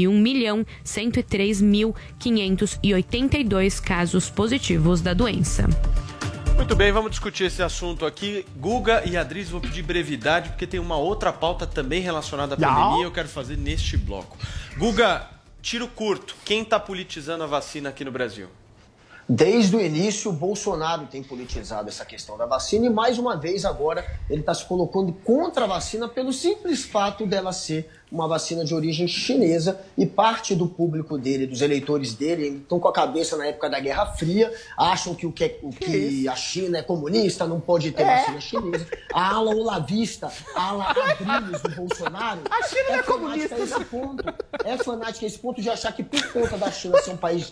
1.103.582 casos positivos da doença. Muito bem, vamos discutir esse assunto aqui. Guga e Adriles, vou pedir brevidade, porque tem uma outra pauta também relacionada à pandemia e eu quero fazer neste bloco. Guga, tiro curto, quem está politizando a vacina aqui no Brasil? Desde o início, o Bolsonaro tem politizado essa questão da vacina e, mais uma vez, agora ele está se colocando contra a vacina pelo simples fato dela ser uma vacina de origem chinesa e parte do público dele, dos eleitores dele, estão com a cabeça na época da Guerra Fria, acham que a China é comunista, não pode ter vacina chinesa. A ala olavista, a ala Adriles do Bolsonaro a China é comunista. Esse ponto. É fanática a esse ponto de achar que por conta da China ser um país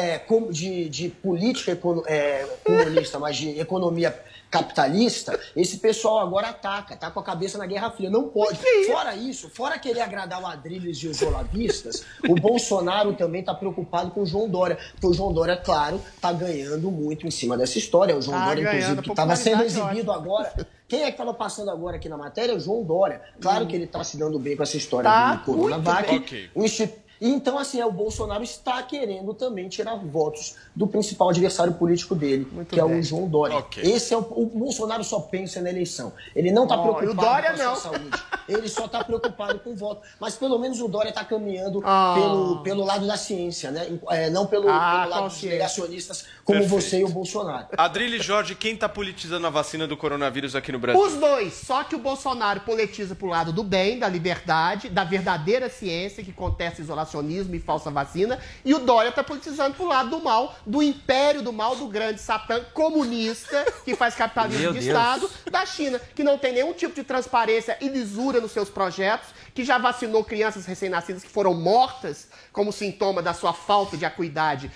de política comunista, mas de economia capitalista, esse pessoal agora tá com a cabeça na Guerra Fria. Não pode. Fora isso, fora querer agradar o Adriles e os olavistas, o Bolsonaro também tá preocupado com o João Dória. Porque o João Dória, claro, tá ganhando muito em cima dessa história. O João Dória, inclusive, que estava sendo exibido agora. Quem é que estava passando agora aqui na matéria? O João Dória. Claro que ele está se dando bem com essa história do Coronavac. Okay. Então, assim, o Bolsonaro está querendo também tirar votos do principal adversário político dele, que é o João Dória. Okay. Esse é o Bolsonaro só pensa na eleição. Ele não está preocupado com a sua saúde. Ele só está preocupado com o voto. Mas pelo menos o Dória está caminhando pelo lado da ciência, né? Não pelo lado dos negacionistas, como você e o Bolsonaro. Adriles Jorge, quem está politizando a vacina do coronavírus aqui no Brasil? Os dois. Só que o Bolsonaro politiza pro lado do bem, da liberdade, da verdadeira ciência que contesta isolacionismo e falsa vacina, e o Dória tá politizando pro lado do mal, do império do mal, do grande satã comunista, que faz capitalismo de Estado, da China, que não tem nenhum tipo de transparência e lisura nos seus projetos, que já vacinou crianças recém-nascidas que foram mortas como sintoma da sua falta de acuidade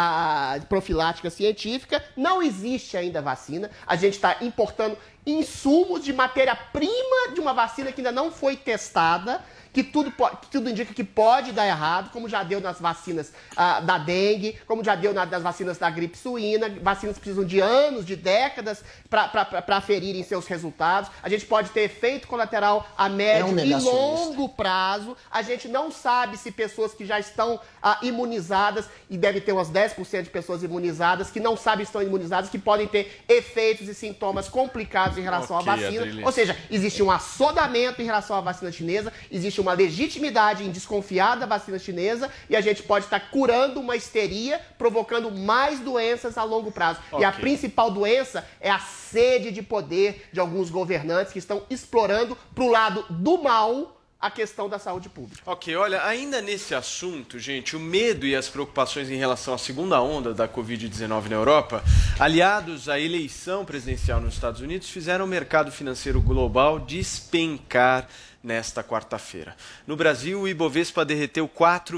profilática científica. Não existe ainda vacina. A gente está importando insumos de matéria-prima de uma vacina que ainda não foi testada, que tudo indica que pode dar errado, como já deu nas vacinas da dengue, como já deu nas vacinas da gripe suína. Vacinas precisam de anos, de décadas para aferirem seus resultados. A gente pode ter efeito colateral a médio e longo prazo. A gente não sabe se pessoas que já estão imunizadas, e deve ter umas 10% de pessoas imunizadas que não sabem se estão imunizadas, que podem ter efeitos e sintomas complicados em relação à vacina. Adriles. Ou seja, existe um assodamento em relação à vacina chinesa, existe uma legitimidade em desconfiar da vacina chinesa, e a gente pode estar curando uma histeria, provocando mais doenças a longo prazo. E a principal doença é a sede de poder de alguns governantes que estão explorando pro lado do mal a questão da saúde pública. Ok, olha, ainda nesse assunto, gente, o medo e as preocupações em relação à segunda onda da Covid-19 na Europa, aliados à eleição presidencial nos Estados Unidos, fizeram o mercado financeiro global despencar nesta quarta-feira. No Brasil, o Ibovespa derreteu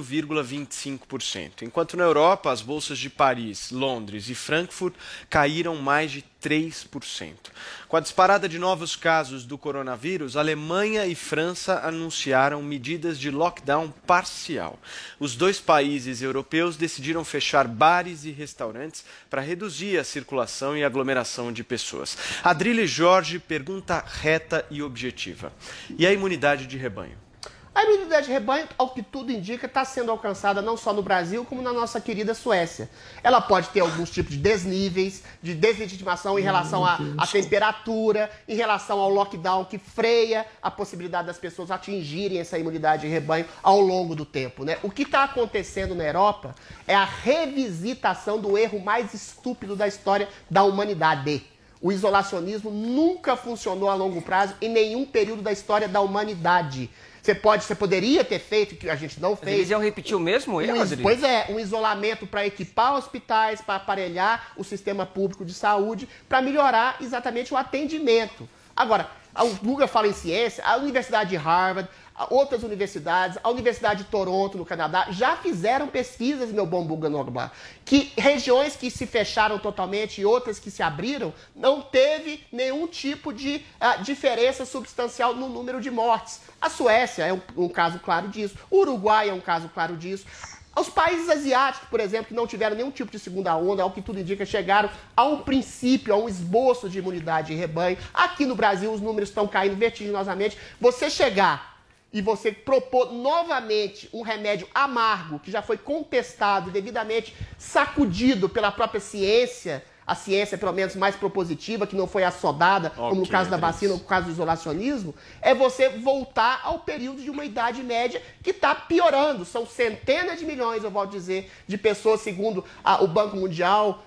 4,25%, enquanto na Europa as bolsas de Paris, Londres e Frankfurt caíram mais de 3%. Com a disparada de novos casos do coronavírus, Alemanha e França anunciaram medidas de lockdown parcial. Os dois países europeus decidiram fechar bares e restaurantes para reduzir a circulação e aglomeração de pessoas. Adrilles Jorge pergunta reta e objetiva. E a imunidade de rebanho? A imunidade de rebanho, ao que tudo indica, está sendo alcançada não só no Brasil, como na nossa querida Suécia. Ela pode ter alguns tipos de desníveis, de deslegitimação em relação à temperatura, em relação ao lockdown que freia a possibilidade das pessoas atingirem essa imunidade de rebanho ao longo do tempo, né? O que está acontecendo na Europa é a revisitação do erro mais estúpido da história da humanidade. O isolacionismo nunca funcionou a longo prazo em nenhum período da história da humanidade. Você poderia ter feito, que a gente não fez. Eles iam repetir o mesmo erro, Adrilles? Pois é, um isolamento para equipar hospitais, para aparelhar o sistema público de saúde, para melhorar exatamente o atendimento. Agora, o Guga fala em ciência, a Universidade de Harvard, outras universidades, a Universidade de Toronto, no Canadá, já fizeram pesquisas, meu bom Guga Nogba, que regiões que se fecharam totalmente e outras que se abriram, não teve nenhum tipo de diferença substancial no número de mortes. A Suécia é um caso claro disso, o Uruguai é um caso claro disso. Os países asiáticos, por exemplo, que não tiveram nenhum tipo de segunda onda, ao que tudo indica, chegaram a um princípio, a um esboço de imunidade de rebanho. Aqui no Brasil, os números estão caindo vertiginosamente. Você chegar e você propor novamente um remédio amargo, que já foi contestado, devidamente sacudido pela própria ciência, a ciência, pelo menos, mais propositiva, que não foi assodada, como no caso da vacina ou no caso do isolacionismo, é você voltar ao período de uma idade média que está piorando. São centenas de milhões, eu volto a dizer, de pessoas, segundo o Banco Mundial,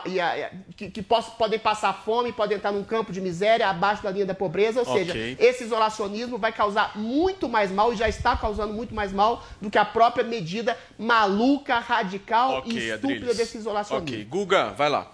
que podem passar fome, podem entrar num campo de miséria, abaixo da linha da pobreza. Ou seja, esse isolacionismo vai causar muito mais mal, e já está causando muito mais mal, do que a própria medida maluca, radical e estúpida desse isolacionismo. Guga, vai lá.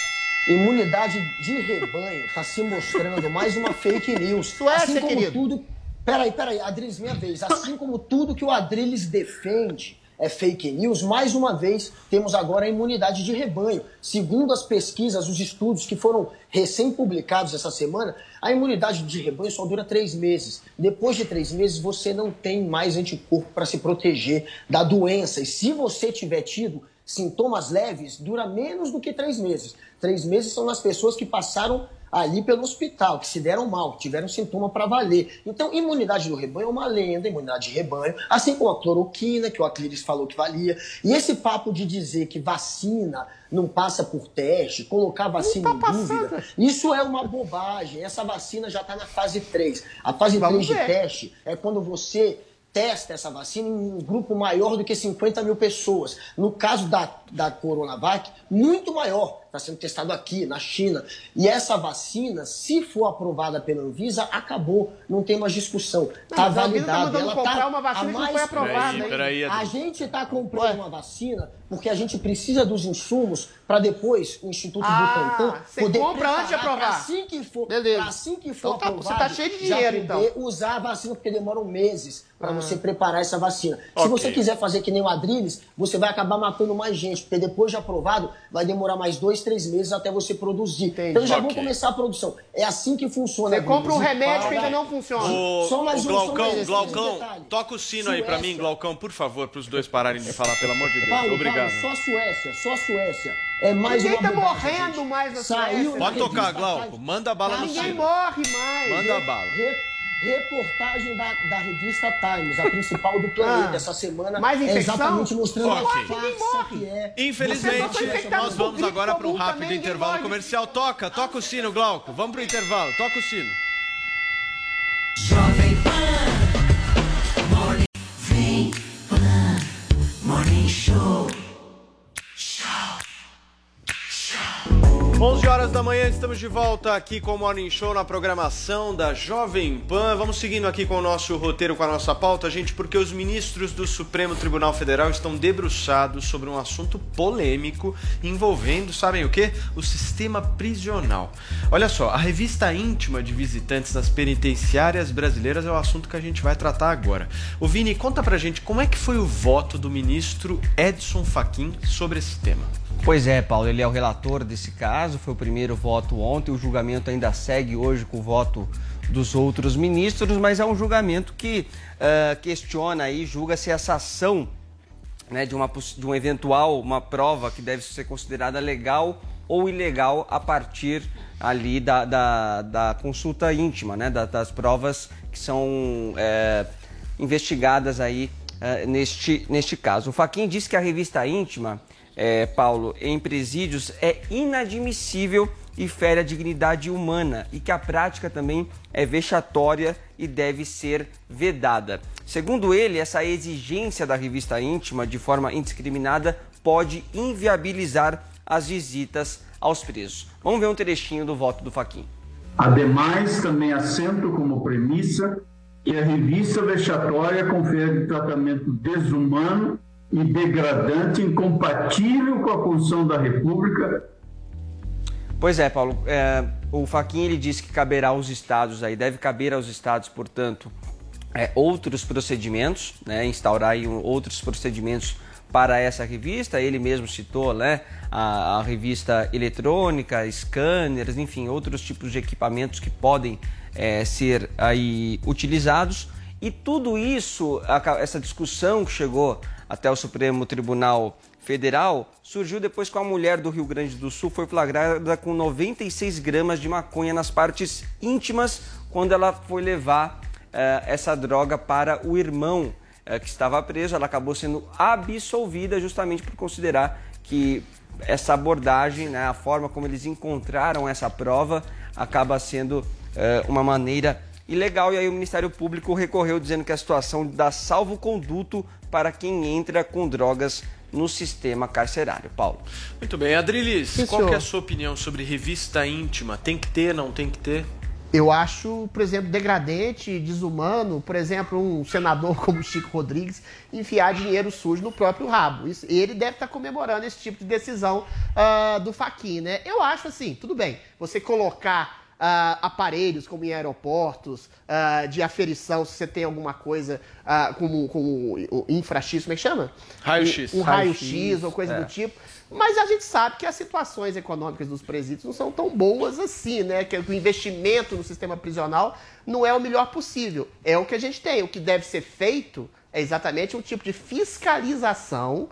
Imunidade de rebanho está se mostrando mais uma fake news. Suécia, assim como querido. tudo... Peraí, Adrilles, minha vez. Assim como tudo que o Adrilles defende é fake news, mais uma vez temos agora a imunidade de rebanho. Segundo as pesquisas, os estudos que foram recém-publicados essa semana, a imunidade de rebanho só dura 3 meses. Depois de 3 meses, você não tem mais anticorpo para se proteger da doença. E se você tiver tido sintomas leves, dura menos do que 3 meses. 3 meses são nas pessoas que passaram ali pelo hospital, que se deram mal, que tiveram sintoma para valer. Então, imunidade do rebanho é uma lenda, imunidade de rebanho, assim como a cloroquina, que o Adrilles falou que valia. E esse papo de dizer que vacina não passa por teste, colocar vacina em dúvida, isso é uma bobagem. Essa vacina já está na fase 3. A fase 3 de teste é quando você testa essa vacina em um grupo maior do que 50 mil pessoas. No caso da Coronavac, muito maior. Está sendo testado aqui, na China. E essa vacina, se for aprovada pela Anvisa, acabou. Não tem mais discussão. Está validada. Ela comprar uma vacina que não foi aprovada. Peraí, a gente está comprando uma vacina porque a gente precisa dos insumos para depois o Instituto Butantan poder compra antes de aprovar. Assim que for, então, aprovado, você está cheio de dinheiro, já poder usar a vacina, porque demoram meses para você preparar essa vacina. Se você quiser fazer que nem o Adrilles, você vai acabar matando mais gente, porque depois de aprovado, vai demorar mais 2-3 meses até você produzir. Então já vão começar a produção. É assim que funciona. Você compra um remédio que ainda não funciona. Só mais Glaucão, toca o sino aí pra mim, Glaucão, por favor, pros dois pararem de falar, pelo amor de Deus. Paulo, Obrigado. Só a Suécia. É mais Ninguém uma tá bobagem, morrendo gente. mais na Suécia. Pode tocar, Glauco. Manda a bala no sino. Ninguém morre mais. Manda a bala. Reportagem da revista Times, a principal do planeta, essa semana, mais infecção? Exatamente mostrando a farsa que é. Infelizmente, nós vamos agora para um rápido intervalo comercial. Toca o sino, Glauco. Vamos pro intervalo. Toca o sino. Jovem Pan Morning, Morning Show. 11 horas da manhã, estamos de volta aqui com o Morning Show na programação da Jovem Pan. Vamos seguindo aqui com o nosso roteiro, com a nossa pauta, gente, porque os ministros do Supremo Tribunal Federal estão debruçados sobre um assunto polêmico envolvendo, sabem o quê? O sistema prisional. Olha só, a revista íntima de visitantes nas penitenciárias brasileiras é o assunto que a gente vai tratar agora. O Vini, conta pra gente como é que foi o voto do ministro Edson Fachin sobre esse tema. Pois é, Paulo, ele é o relator desse caso, foi o primeiro voto ontem, o julgamento ainda segue hoje com o voto dos outros ministros, mas é um julgamento que questiona e julga se essa ação, né, de um eventual, uma prova que deve ser considerada legal ou ilegal a partir ali da consulta íntima, né, das provas que são investigadas aí neste caso. O Fachin disse que a revista íntima, Paulo, em presídios é inadmissível e fere a dignidade humana e que a prática também é vexatória e deve ser vedada. Segundo ele, essa exigência da revista íntima de forma indiscriminada pode inviabilizar as visitas aos presos. Vamos ver um trechinho do voto do Fachin. Ademais, também assento como premissa que a revista vexatória confere tratamento desumano e degradante, incompatível com a função da República. Pois é, Paulo, o Fachin ele disse que caberá aos estados, deve caber aos estados, portanto, outros procedimentos, né, instaurar aí outros procedimentos para essa revista. Ele mesmo citou, né, a revista eletrônica, scanners, enfim, outros tipos de equipamentos que podem ser aí utilizados. E tudo isso, essa discussão que chegou até o Supremo Tribunal Federal, surgiu depois que uma mulher do Rio Grande do Sul foi flagrada com 96 gramas de maconha nas partes íntimas quando ela foi levar essa droga para o irmão que estava preso. Ela acabou sendo absolvida justamente por considerar que essa abordagem, né, a forma como eles encontraram essa prova, acaba sendo uma maneira ilegal. E aí o Ministério Público recorreu dizendo que a situação dá salvo-conduto para quem entra com drogas no sistema carcerário. Paulo. Muito bem. Adrilis, qual que é a sua opinião sobre revista íntima? Tem que ter, não tem que ter? Eu acho, por exemplo, degradante, desumano, por exemplo, um senador como Chico Rodrigues enfiar dinheiro sujo no próprio rabo. Ele deve estar comemorando esse tipo de decisão do Fachin, né? Eu acho assim, tudo bem, você colocar aparelhos como em aeroportos, de aferição, se você tem alguma coisa como infra-X, como é que chama? Raio-X. Um raio-X ou coisa do tipo. Mas a gente sabe que as situações econômicas dos presídios não são tão boas assim, né? Que o investimento no sistema prisional não é o melhor possível. É o que a gente tem. O que deve ser feito é exatamente um tipo de fiscalização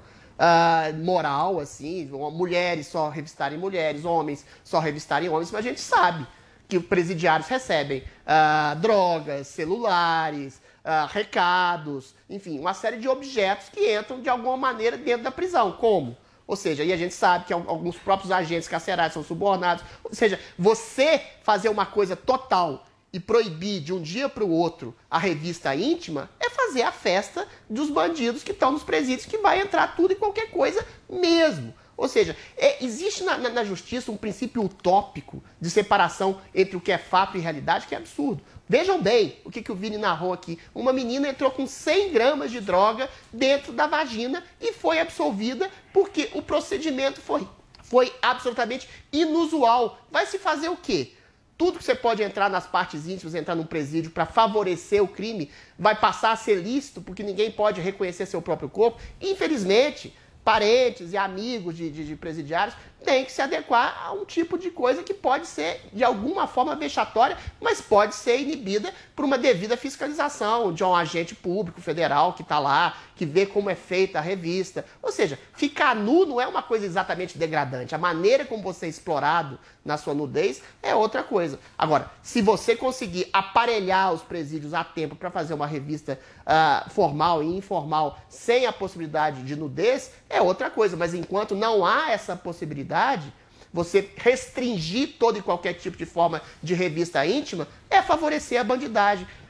moral, assim, mulheres só revistarem mulheres, homens só revistarem homens, mas a gente sabe que presidiários recebem drogas, celulares, recados, enfim, uma série de objetos que entram de alguma maneira dentro da prisão. Como? Ou seja, aí a gente sabe que alguns próprios agentes carcerários são subornados. Ou seja, você fazer uma coisa total e proibir de um dia para o outro a revista íntima é fazer a festa dos bandidos que estão nos presídios, que vai entrar tudo e qualquer coisa mesmo. Ou seja, existe na justiça um princípio utópico de separação entre o que é fato e realidade que é absurdo. Vejam bem o que o Vini narrou aqui. Uma menina entrou com 100 gramas de droga dentro da vagina e foi absolvida porque o procedimento foi absolutamente inusual. Vai se fazer o quê? Tudo que você pode entrar nas partes íntimas, entrar num presídio para favorecer o crime, vai passar a ser lícito porque ninguém pode reconhecer seu próprio corpo. Infelizmente, parentes e amigos de presidiários têm que se adequar a um tipo de coisa que pode ser, de alguma forma, vexatória, mas pode ser inibida por uma devida fiscalização de um agente público federal que está lá, que vê como é feita a revista. Ou seja, ficar nu não é uma coisa exatamente degradante. A maneira como você é explorado na sua nudez é outra coisa. Agora, se você conseguir aparelhar os presídios a tempo para fazer uma revista formal e informal sem a possibilidade de nudez, é outra coisa. Mas enquanto não há essa possibilidade, você restringir todo e qualquer tipo de forma de revista íntima é favorecer a bandidagem.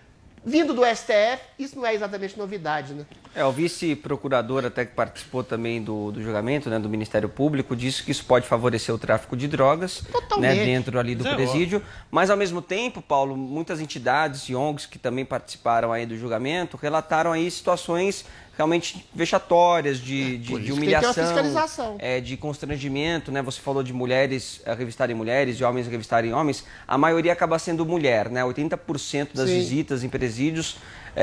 Vindo do STF, isso não é exatamente novidade, né? O vice-procurador, até que participou também do julgamento, né, do Ministério Público, disse que isso pode favorecer o tráfico de drogas, né, dentro ali do presídio. Mas, ao mesmo tempo, Paulo, muitas entidades e ONGs que também participaram aí do julgamento relataram aí situações realmente vexatórias, de humilhação, de constrangimento, né? Você falou de mulheres revistarem mulheres, de homens revistarem homens. A maioria acaba sendo mulher, né? 80% das visitas em presídios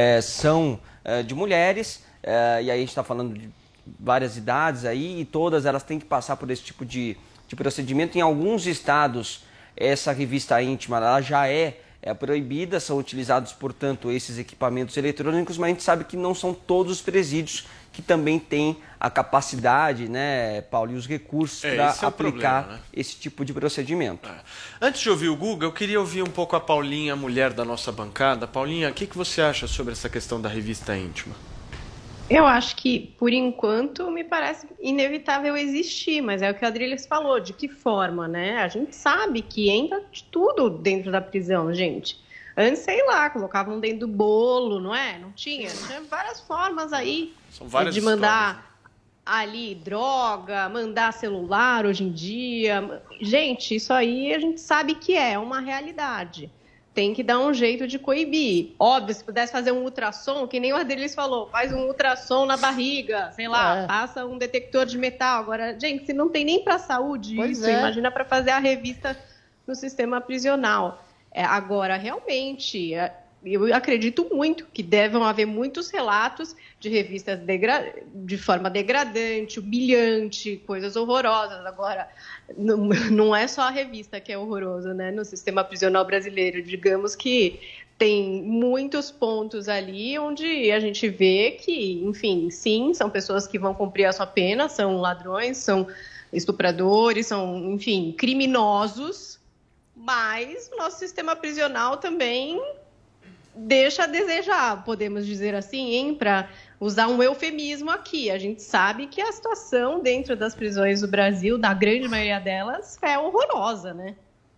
são de mulheres, e aí a gente está falando de várias idades aí, e todas elas têm que passar por esse tipo de procedimento. Em alguns estados, essa revista íntima ela já é proibida, são utilizados, portanto, esses equipamentos eletrônicos, mas a gente sabe que não são todos os presídios que também têm a capacidade, né, Paulo, e os recursos para aplicar esse tipo de procedimento. Antes de ouvir o Guga, eu queria ouvir um pouco a Paulinha, a mulher da nossa bancada. Paulinha, o que você acha sobre essa questão da revista íntima? Eu acho que, por enquanto, me parece inevitável existir, mas é o que o Adriles falou, de que forma, né? A gente sabe que entra de tudo dentro da prisão, gente. Antes, sei lá, colocavam dentro do bolo, não é? Não tinha? Tinha várias formas aí de mandar ali droga, mandar celular hoje em dia. Gente, isso aí a gente sabe que é uma realidade. Tem que dar um jeito de coibir. Óbvio, se pudesse fazer um ultrassom, que nem o Adriles falou, faz um ultrassom na barriga, sei lá, passa um detector de metal. Agora, gente, se não tem nem para a saúde imagina para fazer a revista no sistema prisional. Agora, realmente, eu acredito muito que devem haver muitos relatos de revistas de forma degradante, humilhante, coisas horrorosas. Agora, não é só a revista que é horrorosa, né? No sistema prisional brasileiro, digamos que tem muitos pontos ali onde a gente vê que, enfim, sim, são pessoas que vão cumprir a sua pena, são ladrões, são estupradores, são, enfim, criminosos, mas o nosso sistema prisional também deixa a desejar, podemos dizer assim, hein? Para usar um eufemismo aqui. A gente sabe que a situação dentro das prisões do Brasil, da grande maioria delas, é horrorosa, né?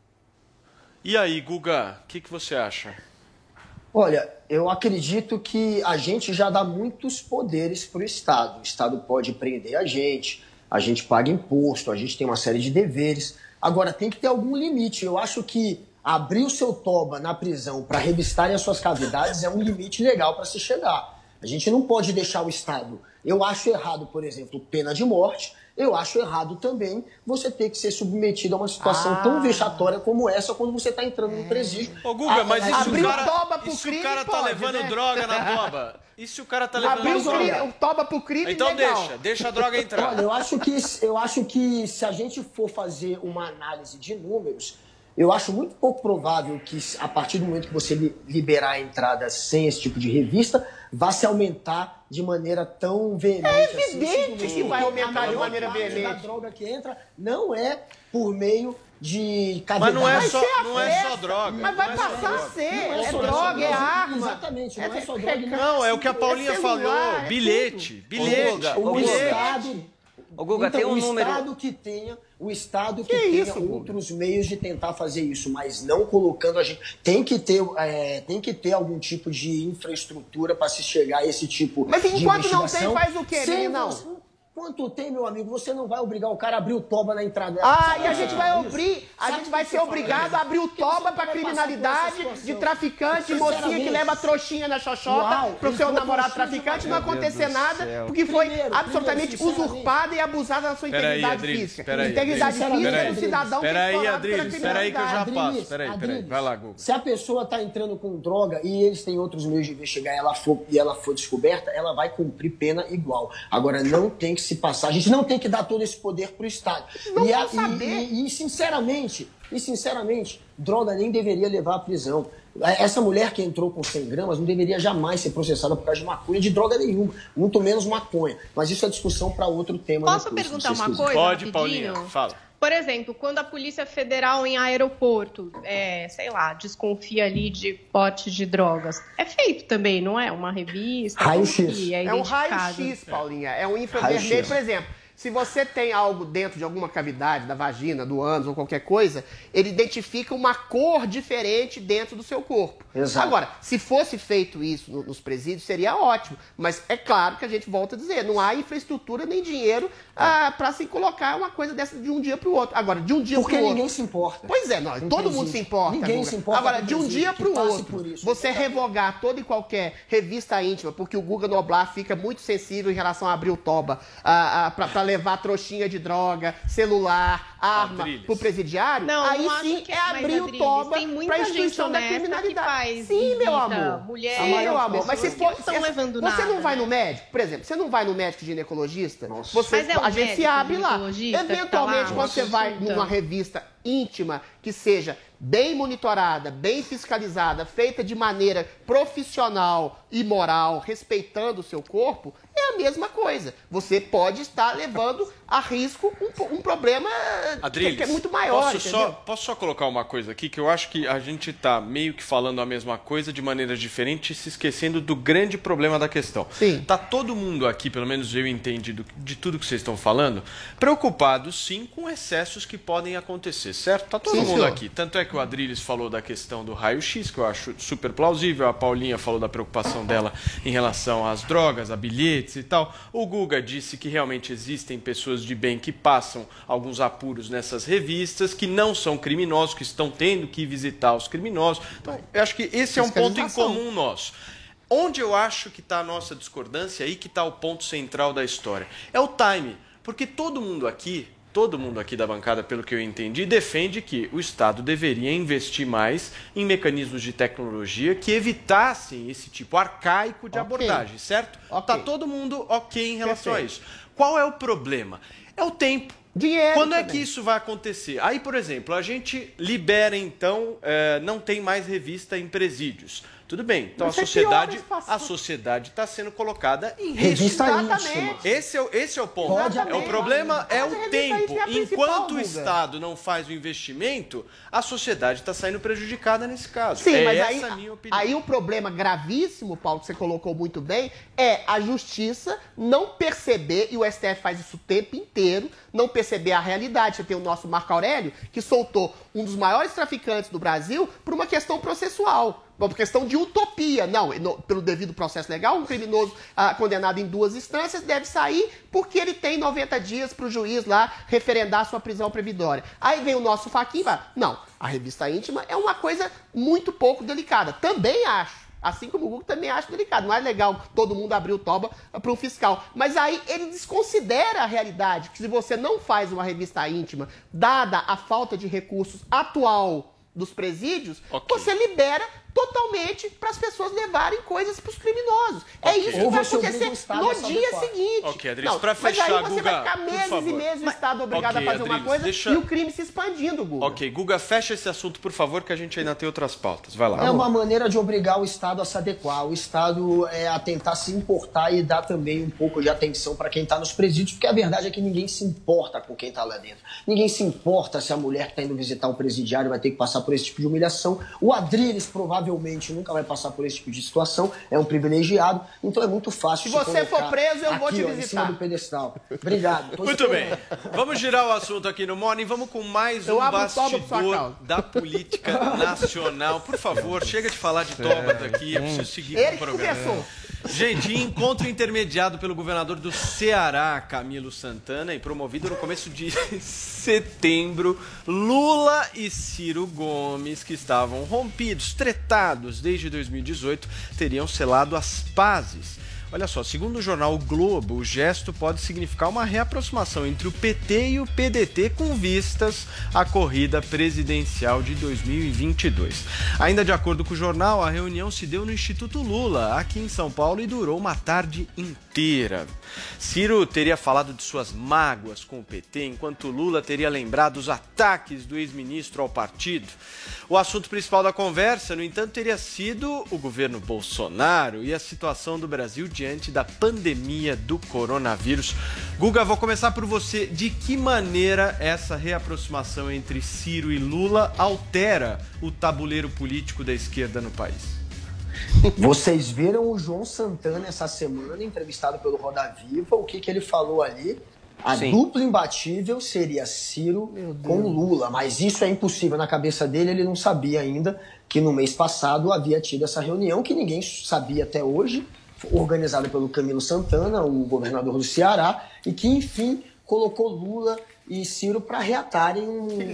E aí, Guga, o que você acha? Olha, eu acredito que a gente já dá muitos poderes para o Estado. O Estado pode prender a gente paga imposto, a gente tem uma série de deveres. Agora, tem que ter algum limite. Eu acho que abrir o seu toba na prisão para revistarem as suas cavidades é um limite legal para se chegar. A gente não pode deixar o Estado. Eu acho errado, por exemplo, pena de morte. Eu acho errado também você ter que ser submetido a uma situação tão vexatória como essa quando você está entrando no presídio. Ô, Guga, mas e se o cara tá levando droga na toba? E se o cara tá levando droga? O toba pro crime, então legal. deixa a droga entrar. Olha, eu acho que se a gente for fazer uma análise de números, eu acho muito pouco provável que, a partir do momento que você liberar a entrada sem esse tipo de revista, vá se aumentar de maneira tão veemente. É evidente que vai aumentar de maneira veemente. A droga que entra não é por meio de cavidade. Mas não é só droga. Mas vai passar a ser. É droga, é arma. Exatamente, não é só droga. Não, é o que a Paulinha falou. Bilhete. Ô, Guga, tem um número... O Estado que tenha outros meios de tentar fazer isso, mas não colocando a gente... Tem que ter algum tipo de infraestrutura para se chegar a esse tipo de investigação. Mas enquanto não tem, faz o quê, não? Enquanto tem, meu amigo, você não vai obrigar o cara a abrir o toba na entrada. E a gente vai ser obrigado a abrir o toba pra criminalidade de traficante, de mocinha que leva trouxinha na xoxota pro seu namorado traficante, não acontecer nada, porque foi absolutamente usurpada e abusada da sua integridade física. Integridade física é um cidadão que é explorado pela criminalidade. Peraí que eu já passo. Peraí. Vai lá, Guga. Se a pessoa tá entrando com droga e eles têm outros meios de investigar e ela for descoberta, ela vai cumprir pena igual. Agora, não tem que se passar. A gente não tem que dar todo esse poder pro Estado. Sinceramente, droga nem deveria levar à prisão. Essa mulher que entrou com 100 gramas não deveria jamais ser processada por causa de maconha, de droga nenhuma, muito menos maconha. Mas isso é discussão para outro tema. Posso perguntar uma coisa? Pode, rapidinho? Paulinha, fala. Por exemplo, quando a Polícia Federal em aeroporto, desconfia ali de potes de drogas, é feito também, não é? Uma revista? Raio-X. É um raio-X, Paulinha. É um infravermelho, por exemplo. Se você tem algo dentro de alguma cavidade, da vagina, do ânus ou qualquer coisa, ele identifica uma cor diferente dentro do seu corpo. Exato. Agora, se fosse feito isso nos presídios, seria ótimo. Mas é claro que a gente volta a dizer, não há infraestrutura nem dinheiro para se colocar uma coisa dessa de um dia para o outro. Agora, de um dia para o outro... Porque ninguém se importa. Pois é, todo mundo se importa. Ninguém se importa. Agora, de um dia para o outro, você revogar toda e qualquer revista íntima, porque o Guga Noblar fica muito sensível em relação a abrir o toba, para levar trouxinha de droga, celular, arma pro presidiário, Não, aí não sim acho que- é mas, abrir o Adriles, toba tem muita para a instituição gente da honesta criminalidade. que faz Sim, meu visita, amor. mulheres, Sim, meu amor. Mas se pessoas for, que não estão levando você nada, não vai né? no médico, por exemplo, você não vai no médico ginecologista, você, Mas é um a gente se médico abre lá. ginecologista que tá Eventualmente, lá, quando você vai consulta. numa revista íntima que seja bem monitorada, bem fiscalizada, feita de maneira profissional e moral, respeitando o seu corpo, é a mesma coisa. Você pode estar levando a risco um problema que é muito maior, posso só colocar uma coisa aqui, que eu acho que a gente está meio que falando a mesma coisa de maneiras diferentes, se esquecendo do grande problema da questão. Sim. Tá todo mundo aqui, pelo menos eu entendi de tudo que vocês estão falando, preocupado sim com excessos que podem acontecer, certo? Tá todo Sim, mundo senhor. aqui. Tanto é que o Adriles falou da questão do raio-x, que eu acho super plausível, a Paulinha falou da preocupação dela em relação às drogas, a bilhetes e tal. O Guga disse que realmente existem pessoas de bem que passam alguns apuros nessas revistas, que não são criminosos, que estão tendo que visitar os criminosos. Então, eu acho que esse é um ponto em comum nosso. Onde eu acho que está a nossa discordância, aí que está o ponto central da história. É o time, porque todo mundo aqui da bancada, pelo que eu entendi, defende que o Estado deveria investir mais em mecanismos de tecnologia que evitassem esse tipo arcaico de abordagem, certo? Tá todo mundo ok em relação a isso. Qual é o problema? É o tempo. Dinheiro Quando é também. que isso vai acontecer? Aí, por exemplo, a gente libera, então, não tem mais revista em presídios. Tudo bem, então Mas a é sociedade está sendo colocada em risco. Revista íntima. Esse é o ponto. O problema é o tempo. Enquanto o Estado não faz o investimento, a sociedade está saindo prejudicada nesse caso. Sim, mas essa a minha opinião. aí o problema gravíssimo, Paulo, que você colocou muito bem, é a justiça não perceber, e o STF faz isso o tempo inteiro, não perceber a realidade. Você tem o nosso Marco Aurélio, que soltou um dos maiores traficantes do Brasil por uma questão processual. Por questão de utopia. Não, pelo devido processo legal, um criminoso condenado em 2 instâncias deve sair porque ele tem 90 dias para o juiz lá referendar sua prisão previsória. Aí vem o nosso Fachin e fala, não, a revista íntima é uma coisa muito pouco delicada. Também acho. Assim como o Google também acho delicado. Não é legal todo mundo abrir o toba para um fiscal. Mas aí ele desconsidera a realidade, que se você não faz uma revista íntima, dada a falta de recursos atual dos presídios, você libera totalmente para as pessoas levarem coisas para os criminosos. É isso que vai acontecer no dia seguinte. Ok, Adriles, para mas fechar, aí você Guga, vai ficar meses e meses o Estado obrigado a fazer uma coisa e o crime se expandindo, Guga. Ok, Guga, fecha esse assunto, por favor, que a gente ainda tem outras pautas. Vai lá. É uma maneira de obrigar o Estado a se adequar, o Estado a tentar se importar e dar também um pouco de atenção para quem está nos presídios, porque a verdade é que ninguém se importa com quem está lá dentro. Ninguém se importa se a mulher que está indo visitar o presidiário vai ter que passar por esse tipo de humilhação. O Adriles provavelmente nunca vai passar por esse tipo de situação, é um privilegiado, então é muito fácil. Se você for preso, eu vou te visitar. Em cima do pedestal. Obrigado. Muito bem. Vamos girar o assunto aqui no Morning. Vamos com mais um bastidor da política nacional. Por favor, chega de falar de toba daqui. Eu preciso seguir com o programa. Gente, encontro intermediado pelo governador do Ceará, Camilo Santana, e promovido no começo de setembro, Lula e Ciro Gomes, que estavam rompidos, tretados desde 2018, teriam selado as pazes. Olha só, segundo o jornal o Globo, o gesto pode significar uma reaproximação entre o PT e o PDT com vistas à corrida presidencial de 2022. Ainda de acordo com o jornal, a reunião se deu no Instituto Lula, aqui em São Paulo, e durou uma tarde inteira. Ciro teria falado de suas mágoas com o PT, enquanto Lula teria lembrado os ataques do ex-ministro ao partido. O assunto principal da conversa, no entanto, teria sido o governo Bolsonaro e a situação do Brasil diante da pandemia do coronavírus. Guga, vou começar por você. De que maneira essa reaproximação entre Ciro e Lula altera o tabuleiro político da esquerda no país? Vocês viram o João Santana essa semana, entrevistado pelo Roda Viva, o que ele falou ali? A dupla imbatível seria Ciro com Lula, mas isso é impossível na cabeça dele, ele não sabia ainda que no mês passado havia tido essa reunião que ninguém sabia até hoje, organizada pelo Camilo Santana, o governador do Ceará, e que, enfim, colocou Lula e Ciro para reatarem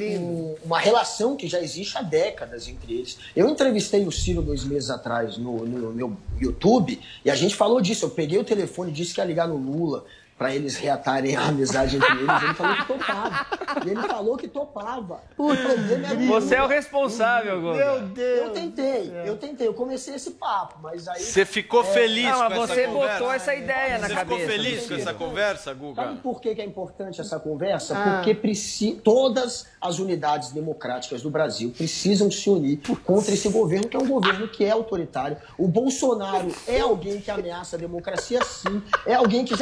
uma relação que já existe há décadas entre eles. Eu entrevistei o Ciro 2 meses atrás no meu YouTube e a gente falou disso. Eu peguei o telefone, disse que ia ligar no Lula para eles reatarem a amizade entre eles. Ele falou que topava. E ele falou que topava. O problema é você é o responsável, Guga. Meu Deus. Eu tentei. Eu comecei esse papo, mas aí... Você ficou feliz com essa conversa? Você botou essa ideia na cabeça. Você ficou feliz com essa conversa, Guga? Sabe por que é importante essa conversa? Porque todas as unidades democráticas do Brasil precisam se unir contra esse governo, que é um governo que é autoritário. O Bolsonaro é alguém que ameaça a democracia, sim. É alguém que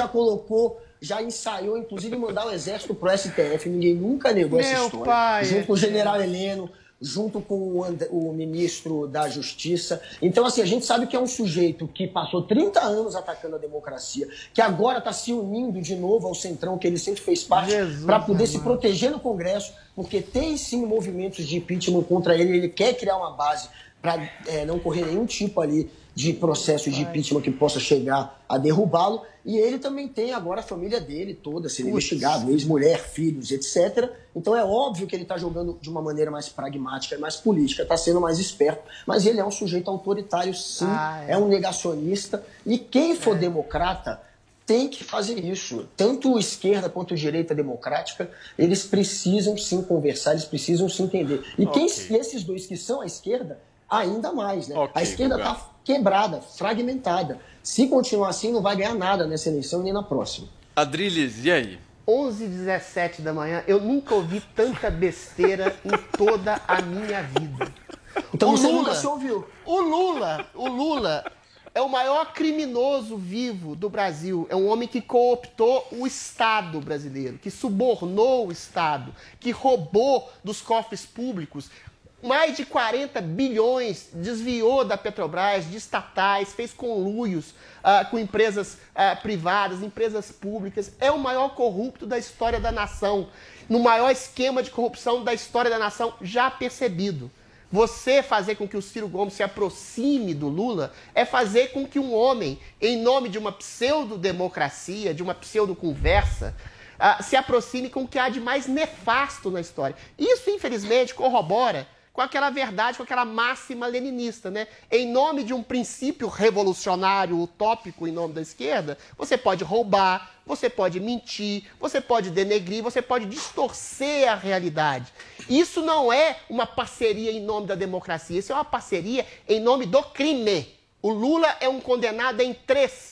já ensaiou, inclusive, mandar o exército pro STF. Ninguém nunca negou essa história. Junto com o general Heleno, junto com o ministro da Justiça. Então, assim, a gente sabe que é um sujeito que passou 30 anos atacando a democracia, que agora está se unindo de novo ao Centrão, que ele sempre fez parte, para poder se proteger no Congresso, porque tem, sim, movimentos de impeachment contra ele. Ele quer criar uma base para não correr nenhum tipo ali de processo de impeachment que possa chegar a derrubá-lo. E ele também tem agora a família dele toda sendo investigado, ex-mulher, filhos, etc. Então é óbvio que ele está jogando de uma maneira mais pragmática, mais política, está sendo mais esperto, mas ele é um sujeito autoritário, sim, é um negacionista. E quem for democrata tem que fazer isso. Tanto esquerda quanto direita democrática, eles precisam sim conversar, eles precisam se entender. E esses dois que são a esquerda, ainda mais, né? A esquerda está quebrada, fragmentada. Se continuar assim, não vai ganhar nada nessa eleição nem na próxima. Adriles, e aí? 11h17 da manhã, eu nunca ouvi tanta besteira em toda a minha vida. Então você nunca se ouviu. O Lula é o maior criminoso vivo do Brasil. É um homem que cooptou o Estado brasileiro, que subornou o Estado, que roubou dos cofres públicos. Mais de 40 bilhões desviou da Petrobras, de estatais, fez conluios com empresas privadas, empresas públicas. É o maior corrupto da história da nação, no maior esquema de corrupção da história da nação já percebido. Você fazer com que o Ciro Gomes se aproxime do Lula é fazer com que um homem, em nome de uma pseudo-democracia, de uma pseudo-conversa, se aproxime com o que há de mais nefasto na história. Isso, infelizmente, corrobora com aquela verdade, com aquela máxima leninista, né? Em nome de um princípio revolucionário, utópico, em nome da esquerda, você pode roubar, você pode mentir, você pode denegrir, você pode distorcer a realidade. Isso não é uma parceria em nome da democracia, isso é uma parceria em nome do crime. O Lula é um condenado em três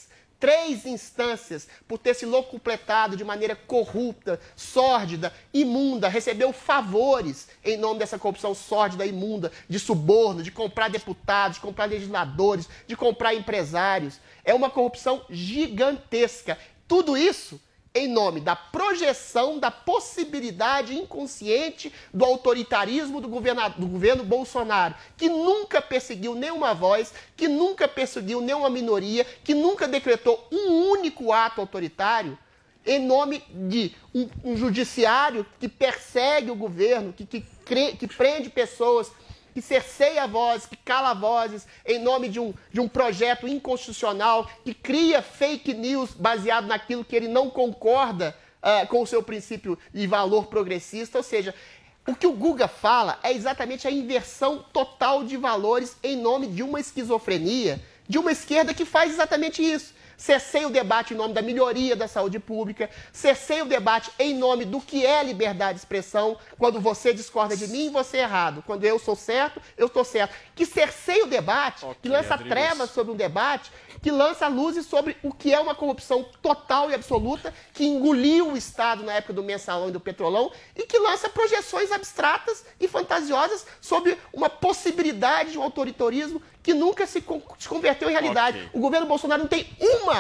instâncias por ter se locupletado de maneira corrupta, sórdida, imunda, recebeu favores em nome dessa corrupção sórdida, imunda, de suborno, de comprar deputados, de comprar legisladores, de comprar empresários. É uma corrupção gigantesca. Tudo isso em nome da projeção da possibilidade inconsciente do autoritarismo do governo Bolsonaro, que nunca perseguiu nenhuma voz, que nunca perseguiu nenhuma minoria, que nunca decretou um único ato autoritário, em nome de um judiciário que persegue o governo, que prende pessoas, que cerceia vozes, que cala vozes, em nome de um projeto inconstitucional, que cria fake news baseado naquilo que ele não concorda com o seu princípio e valor progressista. Ou seja, o que o Guga fala é exatamente a inversão total de valores em nome de uma esquizofrenia, de uma esquerda que faz exatamente isso. Cerceia o debate em nome da melhoria da saúde pública, cerceia o debate em nome do que é liberdade de expressão, quando você discorda de mim, você é errado. Quando eu sou certo, eu estou certo. Que cerceia o debate, que lança trevas sobre um debate, que lança luzes sobre o que é uma corrupção total e absoluta, que engoliu o Estado na época do Mensalão e do Petrolão, e que lança projeções abstratas e fantasiosas sobre uma possibilidade de um autoritarismo que nunca se converteu em realidade. O governo Bolsonaro não tem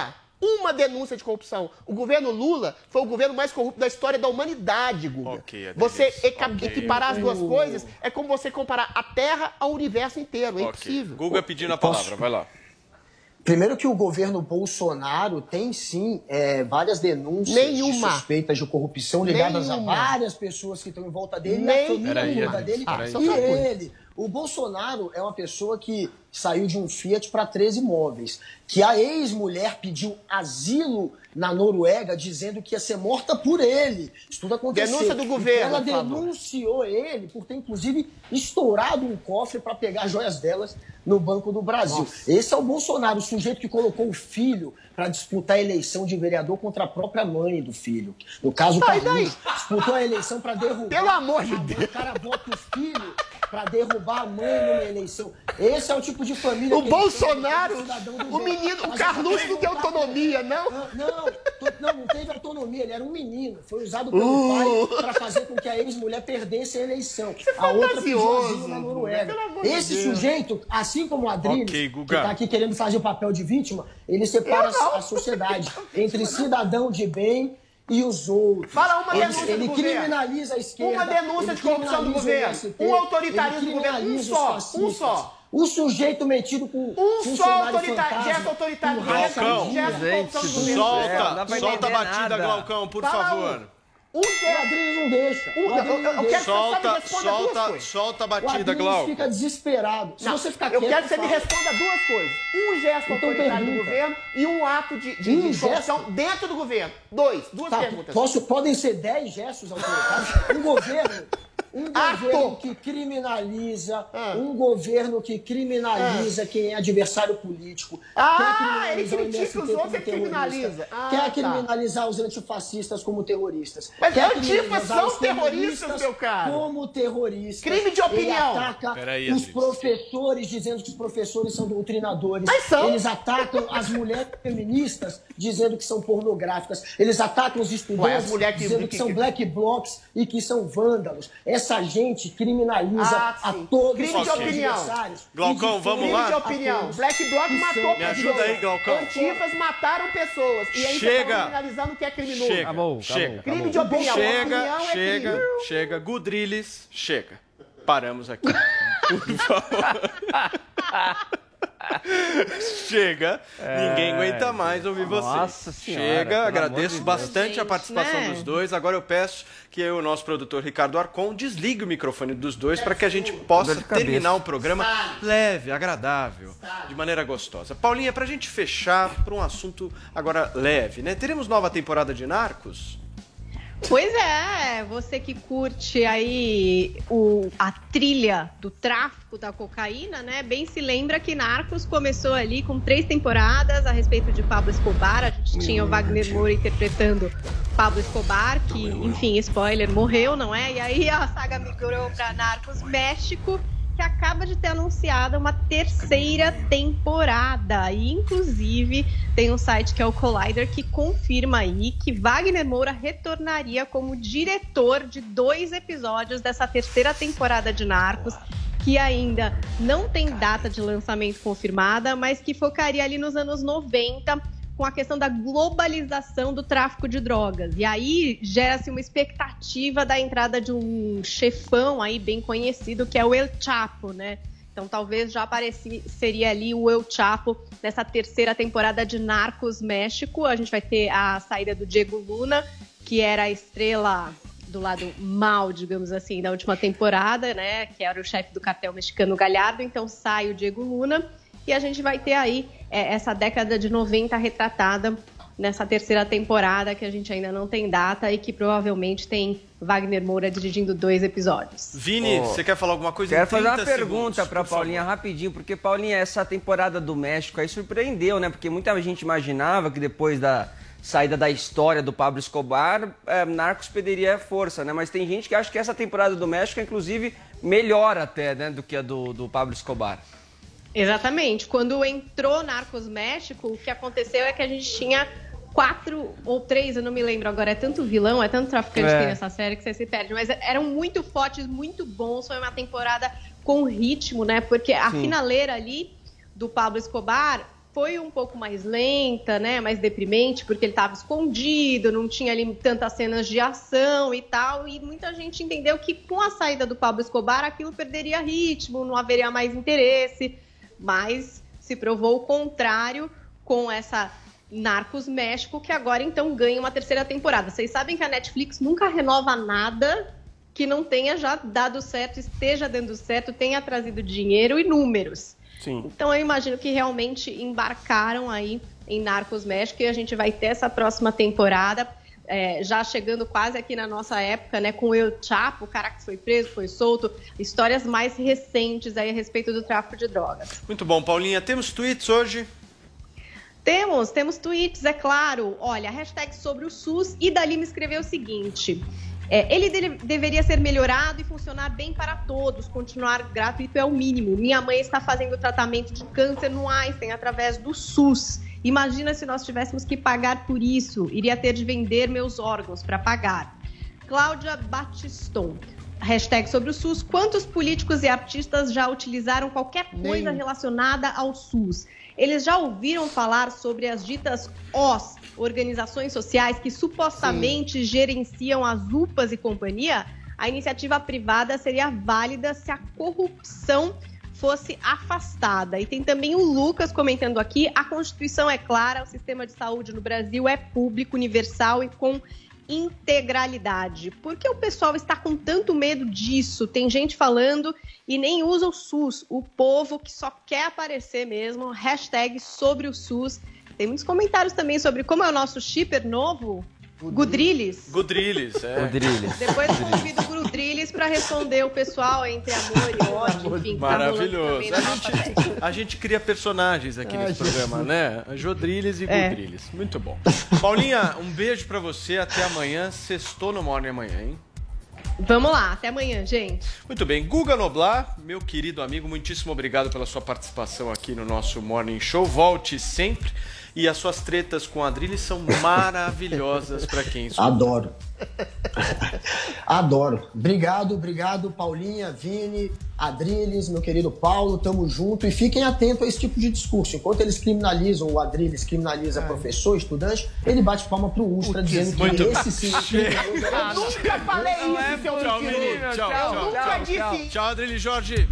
uma denúncia de corrupção. O governo Lula foi o governo mais corrupto da história da humanidade, Guga. Você equiparar as duas coisas é como você comparar a Terra ao universo inteiro. É impossível. Guga pedindo a palavra, vai lá. Primeiro que o governo Bolsonaro tem, sim, várias denúncias de suspeitas de corrupção ligadas a várias pessoas que estão em volta dele, a família toda dele e ele. O Bolsonaro é uma pessoa que saiu de um Fiat para 13 imóveis, que a ex-mulher pediu asilo na Noruega dizendo que ia ser morta por ele. Isso tudo aconteceu. Denúncia do governo, ela por favor. denunciou ele por ter, inclusive, estourado um cofre para pegar joias delas no Banco do Brasil. Nossa. Esse é o Bolsonaro, o sujeito que colocou o filho para disputar a eleição de vereador contra a própria mãe do filho. No caso, o Carlinhos disputou a eleição para derrubar. Pelo amor de Deus! O cara bota o filho para derrubar a mãe numa eleição. Esse é o tipo de família que... O Bolsonaro, o menino, o Carluxo não tem autonomia, não? Não teve autonomia, ele era um menino. Foi usado pelo pai para fazer com que a ex-mulher perdesse a eleição. A outra pediu asilo na Noruega. Esse sujeito, assim como o Adriles, que está aqui querendo fazer o papel de vítima, ele separa a sociedade entre cidadão de bem e os outros. Fala uma denúncia do governo. Ele criminaliza a esquerda. Uma denúncia de corrupção do governo. Um autoritarismo do governo. Um só. O sujeito metido com um só gesto autoritário do governo. Solta a batida, Glaucão, por favor. O Adriles não deixa. Eu quero solta a batida, Glauco. O Adriles fica desesperado. Se você ficar quieto, eu quero que você me responda duas coisas. Um gesto autoritário do governo e um ato de corrupção dentro do governo. Duas perguntas. Podem ser 10 gestos autoritários. Um governo que criminaliza, quem é adversário político. Ele critica os outros e criminaliza. Quer criminalizar os antifascistas como terroristas. Mas antifas são terroristas, meu caro. Como terroristas. Crime de opinião. Ele ataca os professores, dizendo que os professores são doutrinadores. Eles atacam as mulheres feministas, dizendo que são pornográficas. Eles atacam os estudantes, dizendo que são black blocs e que são vândalos. Essa gente criminaliza a todos os adversários. Glaucão, vamos lá? Crime de opinião. Black Bloc matou pessoas. Me ajuda aí, Glaucão. Antifas mataram pessoas. E aí você tá criminalizando o que é criminoso. Chega. Crime de opinião. Chega. Gudriles, chega. Paramos aqui. Por favor. Chega, ninguém aguenta mais ouvir você. Nossa Senhora, chega, agradeço bastante a participação dos dois. Agora eu peço que o nosso produtor Ricardo Arcon desligue o microfone dos dois para que a gente possa terminar o programa leve, agradável, de maneira gostosa. Paulinha, pra gente fechar por um assunto agora leve, né? Teremos nova temporada de Narcos? Pois é, você que curte aí a trilha do tráfico da cocaína, né? Bem se lembra que Narcos começou ali com 3 temporadas a respeito de Pablo Escobar. A gente tinha o Wagner Moura interpretando Pablo Escobar, que, enfim, spoiler, morreu, não é? E aí a saga migrou para Narcos México, que acaba de ter anunciado uma 3ª temporada. E, inclusive, tem um site que é o Collider que confirma aí que Wagner Moura retornaria como diretor de 2 episódios dessa 3ª temporada de Narcos, que ainda não tem data de lançamento confirmada, mas que focaria ali nos anos 90, com a questão da globalização do tráfico de drogas. E aí gera-se uma expectativa da entrada de um chefão aí bem conhecido, que é o El Chapo, né? Então talvez já seria ali o El Chapo nessa 3ª temporada de Narcos México. A gente vai ter a saída do Diego Luna, que era a estrela do lado mal, digamos assim, da última temporada, né? Que era o chefe do cartel mexicano Gallardo. Então sai o Diego Luna. E a gente vai ter aí essa década de 90 retratada nessa 3ª temporada, que a gente ainda não tem data e que provavelmente tem Wagner Moura dirigindo 2 episódios. Vini, você quer falar alguma coisa? Quero fazer uma pergunta para Paulinha rapidinho, porque Paulinha, essa temporada do México aí surpreendeu, né? Porque muita gente imaginava que depois da saída da história do Pablo Escobar, Narcos perderia força, né? Mas tem gente que acha que essa temporada do México, inclusive, melhor até, né, do que a do Pablo Escobar. Exatamente. Quando entrou Narcos México, o que aconteceu é que a gente tinha 4 ou 3, eu não me lembro agora, é tanto vilão, é tanto traficante que tem nessa série que você se perde, mas eram muito fortes, muito bons, foi uma temporada com ritmo, né? Porque a finaleira ali do Pablo Escobar foi um pouco mais lenta, né? Mais deprimente, porque ele estava escondido, não tinha ali tantas cenas de ação e tal, e muita gente entendeu que com a saída do Pablo Escobar aquilo perderia ritmo, não haveria mais interesse. Mas se provou o contrário com essa Narcos México, que agora então ganha uma terceira temporada. Vocês sabem que a Netflix nunca renova nada que não tenha já dado certo, esteja dando certo, tenha trazido dinheiro e números. Sim. Então eu imagino que realmente embarcaram aí em Narcos México e a gente vai ter essa próxima temporada, já chegando quase aqui na nossa época, né, com o El Chapo, o cara que foi preso, foi solto, histórias mais recentes aí a respeito do tráfico de drogas. Muito bom, Paulinha. Temos tweets hoje? Temos tweets, é claro. Olha, hashtag sobre o SUS, e Dali me escreveu o seguinte: ele deveria ser melhorado e funcionar bem para todos, continuar gratuito é o mínimo. Minha mãe está fazendo tratamento de câncer no Einstein através do SUS. Imagina se nós tivéssemos que pagar por isso, iria ter de vender meus órgãos para pagar. Cláudia Batiston, hashtag sobre o SUS, quantos políticos e artistas já utilizaram qualquer coisa relacionada ao SUS? Eles já ouviram falar sobre as ditas OS, organizações sociais que supostamente gerenciam as UPAs e companhia? A iniciativa privada seria válida se a corrupção fosse afastada. E tem também o Lucas comentando aqui: a Constituição é clara, o sistema de saúde no Brasil é público, universal e com integralidade. Por que o pessoal está com tanto medo disso? Tem gente falando e nem usa o SUS. O povo que só quer aparecer mesmo. Hashtag sobre o SUS. Tem muitos comentários também sobre como é o nosso shipper novo. Gudriles. Gudriles. Depois eu convido o Gudriles para responder o pessoal entre amor e ódio. Enfim, maravilhoso. A gente cria personagens aqui nesse programa, né? Jodriles e Gudriles. Muito bom. Paulinha, um beijo para você. Até amanhã. Sextou no Morning amanhã, hein? Vamos lá. Até amanhã, gente. Muito bem. Guga Noblar, meu querido amigo, muitíssimo obrigado pela sua participação aqui no nosso Morning Show. Volte sempre. E as suas tretas com a Adriles são maravilhosas para quem escuta. Adoro. Adoro. Obrigado, Paulinha, Vini, Adriles, meu querido Paulo, tamo junto. E fiquem atentos a esse tipo de discurso. Enquanto eles criminalizam, o Adriles criminaliza professor, estudante, ele bate palma pro Ustra, dizendo que esse sim... Eu nunca falei isso, seu menino. Tchau. Tchau, Adriles Jorge.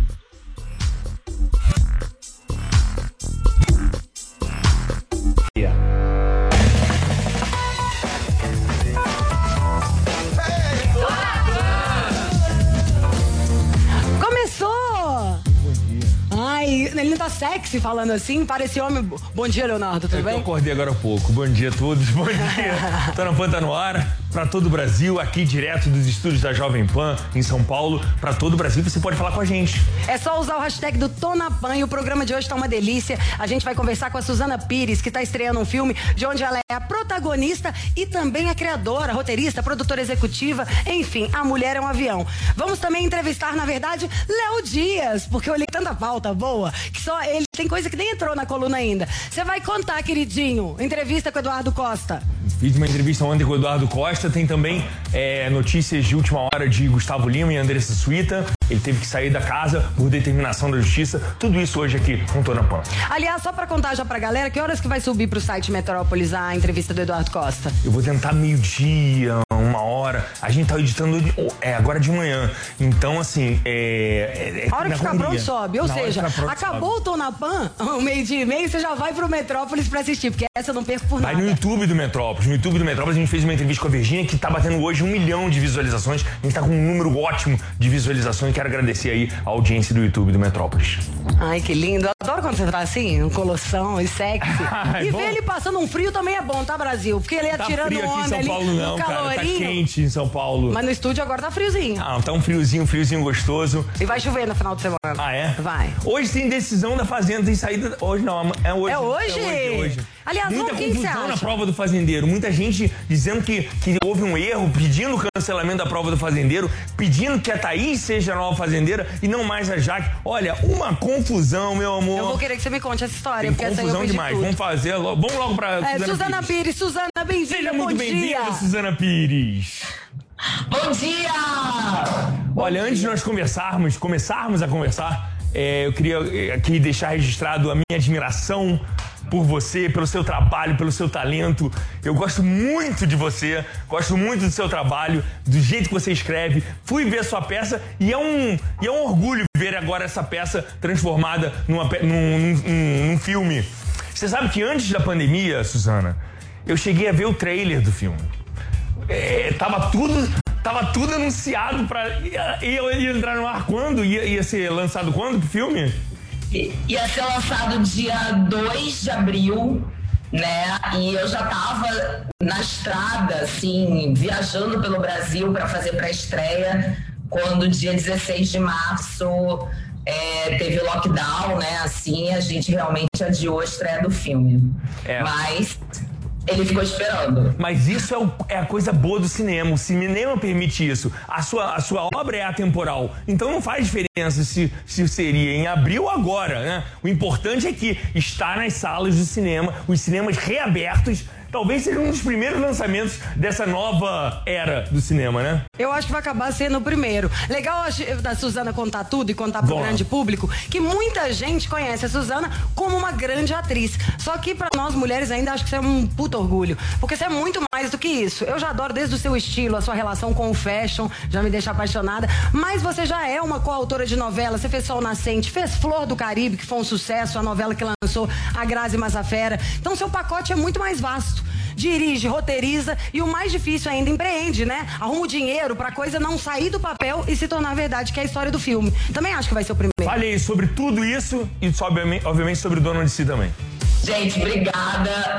Ele não tá sexy falando assim? Parece homem. Bom dia, Leonardo, tudo bem? Eu acordei agora há pouco. Bom dia a todos, bom dia. Tô na Pan, tá no ar, pra todo o Brasil, aqui direto dos estúdios da Jovem Pan, em São Paulo. Pra todo o Brasil, você pode falar com a gente. É só usar o hashtag do Tô na Pan e o programa de hoje tá uma delícia. A gente vai conversar com a Suzana Pires, que tá estreando um filme de onde ela é a protagonista e também a criadora, roteirista, produtora executiva, enfim, a mulher é um avião. Vamos também entrevistar, na verdade, Léo Dias, porque eu olhei tanta pauta boa que só ele tem coisa que nem entrou na coluna ainda. Você vai contar, queridinho, entrevista com o Eduardo Costa. Fiz uma entrevista ontem com o Eduardo Costa, tem também notícias de última hora de Gustavo Lima e Andressa Suíta. Ele teve que sair da casa por determinação da justiça. Tudo isso hoje aqui no Tô na Pan. Aliás, só pra contar já pra galera, que horas que vai subir pro site Metrópolis a entrevista do Eduardo Costa? Eu vou tentar meio-dia, 1h. A gente tá editando agora de manhã. Então, assim, a hora que ficar pronto, sobe. Ou seja, acabou o Tô na Pan, o 12:30, você já vai pro Metrópolis pra assistir, porque essa eu não perco por nada. Vai no YouTube do Metrópolis. No YouTube do Metrópolis a gente fez uma entrevista com a Virgínia que tá batendo hoje 1 milhão de visualizações. A gente tá com um número ótimo de visualizações. Quero agradecer aí a audiência do YouTube do Metrópolis. Ai, que lindo. Eu adoro quando você tá assim, um colossão e sexy. E ver ele passando um frio também é bom, tá, Brasil? Porque ele ia tirando onda ali no calorinho. Cara, tá quente em São Paulo. Mas no estúdio agora tá friozinho. Ah, tá um friozinho gostoso. E vai chover no final de semana. Ah, é? Vai. Hoje tem decisão da Fazenda, tem saída... Hoje não, é hoje. É hoje? É hoje. Aliás, muita quem você confusão acha? na prova do Fazendeiro. Muita gente dizendo que houve um erro, pedindo o cancelamento da prova do Fazendeiro, pedindo que a Thaís seja a nova fazendeira e não mais a Jaque. Olha, uma confusão, meu amor. Eu vou querer que você me conte essa história, tem porque essa aí eu confusão pedi demais. tudo. Vamos fazer, vamos logo pra Suzana Pires. Suzana, bem-vinda. Seja muito bem-vinda, dia. Suzana Pires. Bom dia! Olha, antes de nós começarmos a conversar, eu queria aqui deixar registrado a minha admiração por você, pelo seu trabalho, pelo seu talento. Eu gosto muito de você, gosto muito do seu trabalho, do jeito que você escreve. Fui ver sua peça e é um orgulho ver agora essa peça transformada num filme. Você sabe que antes da pandemia, Suzana, eu cheguei a ver o trailer do filme. Tava tudo anunciado pra... Ia entrar no ar quando? Ia ser lançado quando o filme? Ia ser lançado dia 2 de abril, né? E eu já tava na estrada, assim, viajando pelo Brasil para fazer pré-estreia, quando dia 16 de março teve o lockdown, né? Assim, a gente realmente adiou a estreia do filme. Mas... ele ficou esperando. Mas isso é a coisa boa do cinema. O cinema permite isso. A sua obra é atemporal. Então não faz diferença se seria em abril ou agora, né? O importante é que está nas salas do cinema, os cinemas reabertos. Talvez seja um dos primeiros lançamentos dessa nova era do cinema, né? Eu acho que vai acabar sendo o primeiro. Legal da Suzana contar tudo e contar pro grande público que muita gente conhece a Suzana como uma grande atriz. Só que pra nós mulheres ainda acho que isso é um puta orgulho. Porque você é muito mais do que isso. Eu já adoro desde o seu estilo, a sua relação com o fashion, já me deixa apaixonada. Mas você já é uma coautora de novela. Você fez Sol Nascente, fez Flor do Caribe, que foi um sucesso, a novela que lançou a Grazi Massafera. Então seu pacote é muito mais vasto. Dirige, roteiriza e o mais difícil ainda, empreende, né? Arruma o dinheiro pra coisa não sair do papel e se tornar verdade, que é a história do filme. Também acho que vai ser o primeiro. Falei sobre tudo isso e, obviamente, sobre o Dono de Si também. Gente, obrigada.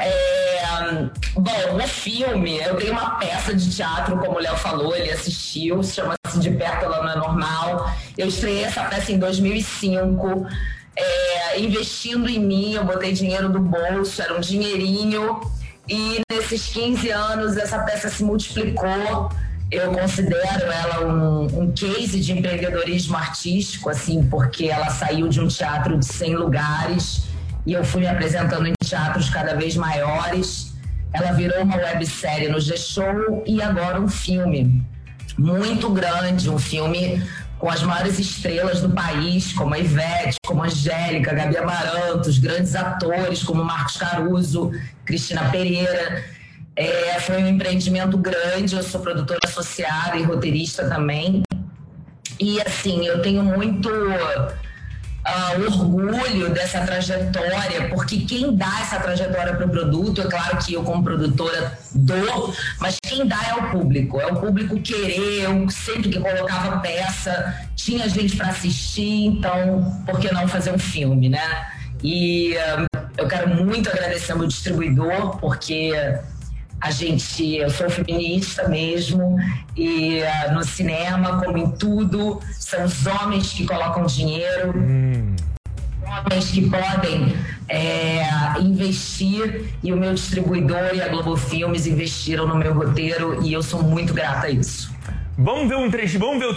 Bom, no filme, eu tenho uma peça de teatro, como o Léo falou, ele assistiu, chama-se De Perto Ela Não É Normal. Eu estreiei essa peça em 2005. Investindo em mim, eu botei dinheiro do bolso, era um dinheirinho. E nesses 15 anos essa peça se multiplicou. Eu considero ela um case de empreendedorismo artístico, assim, porque ela saiu de um teatro de 100 lugares e eu fui me apresentando em teatros cada vez maiores. Ela virou uma websérie no G-Show e agora um filme muito grande, um filme com as maiores estrelas do país, como a Ivete, como a Angélica, a Gabi Amarantos, grandes atores como Marcos Caruso, Cristina Pereira. Foi um empreendimento grande, eu sou produtora associada e roteirista também. E, assim, eu tenho muito orgulho dessa trajetória, porque quem dá essa trajetória para o produto, é claro que eu como produtora dou, mas quem dá é o público querer. Eu sempre que colocava peça, tinha gente para assistir, então por que não fazer um filme, né? E eu quero muito agradecer ao meu distribuidor, porque eu sou feminista mesmo, e no cinema, como em tudo, são os homens que colocam dinheiro, homens que podem investir, e o meu distribuidor e a Globo Filmes investiram no meu roteiro, e eu sou muito grata a isso. Vamos ver um trecho, vamos ver o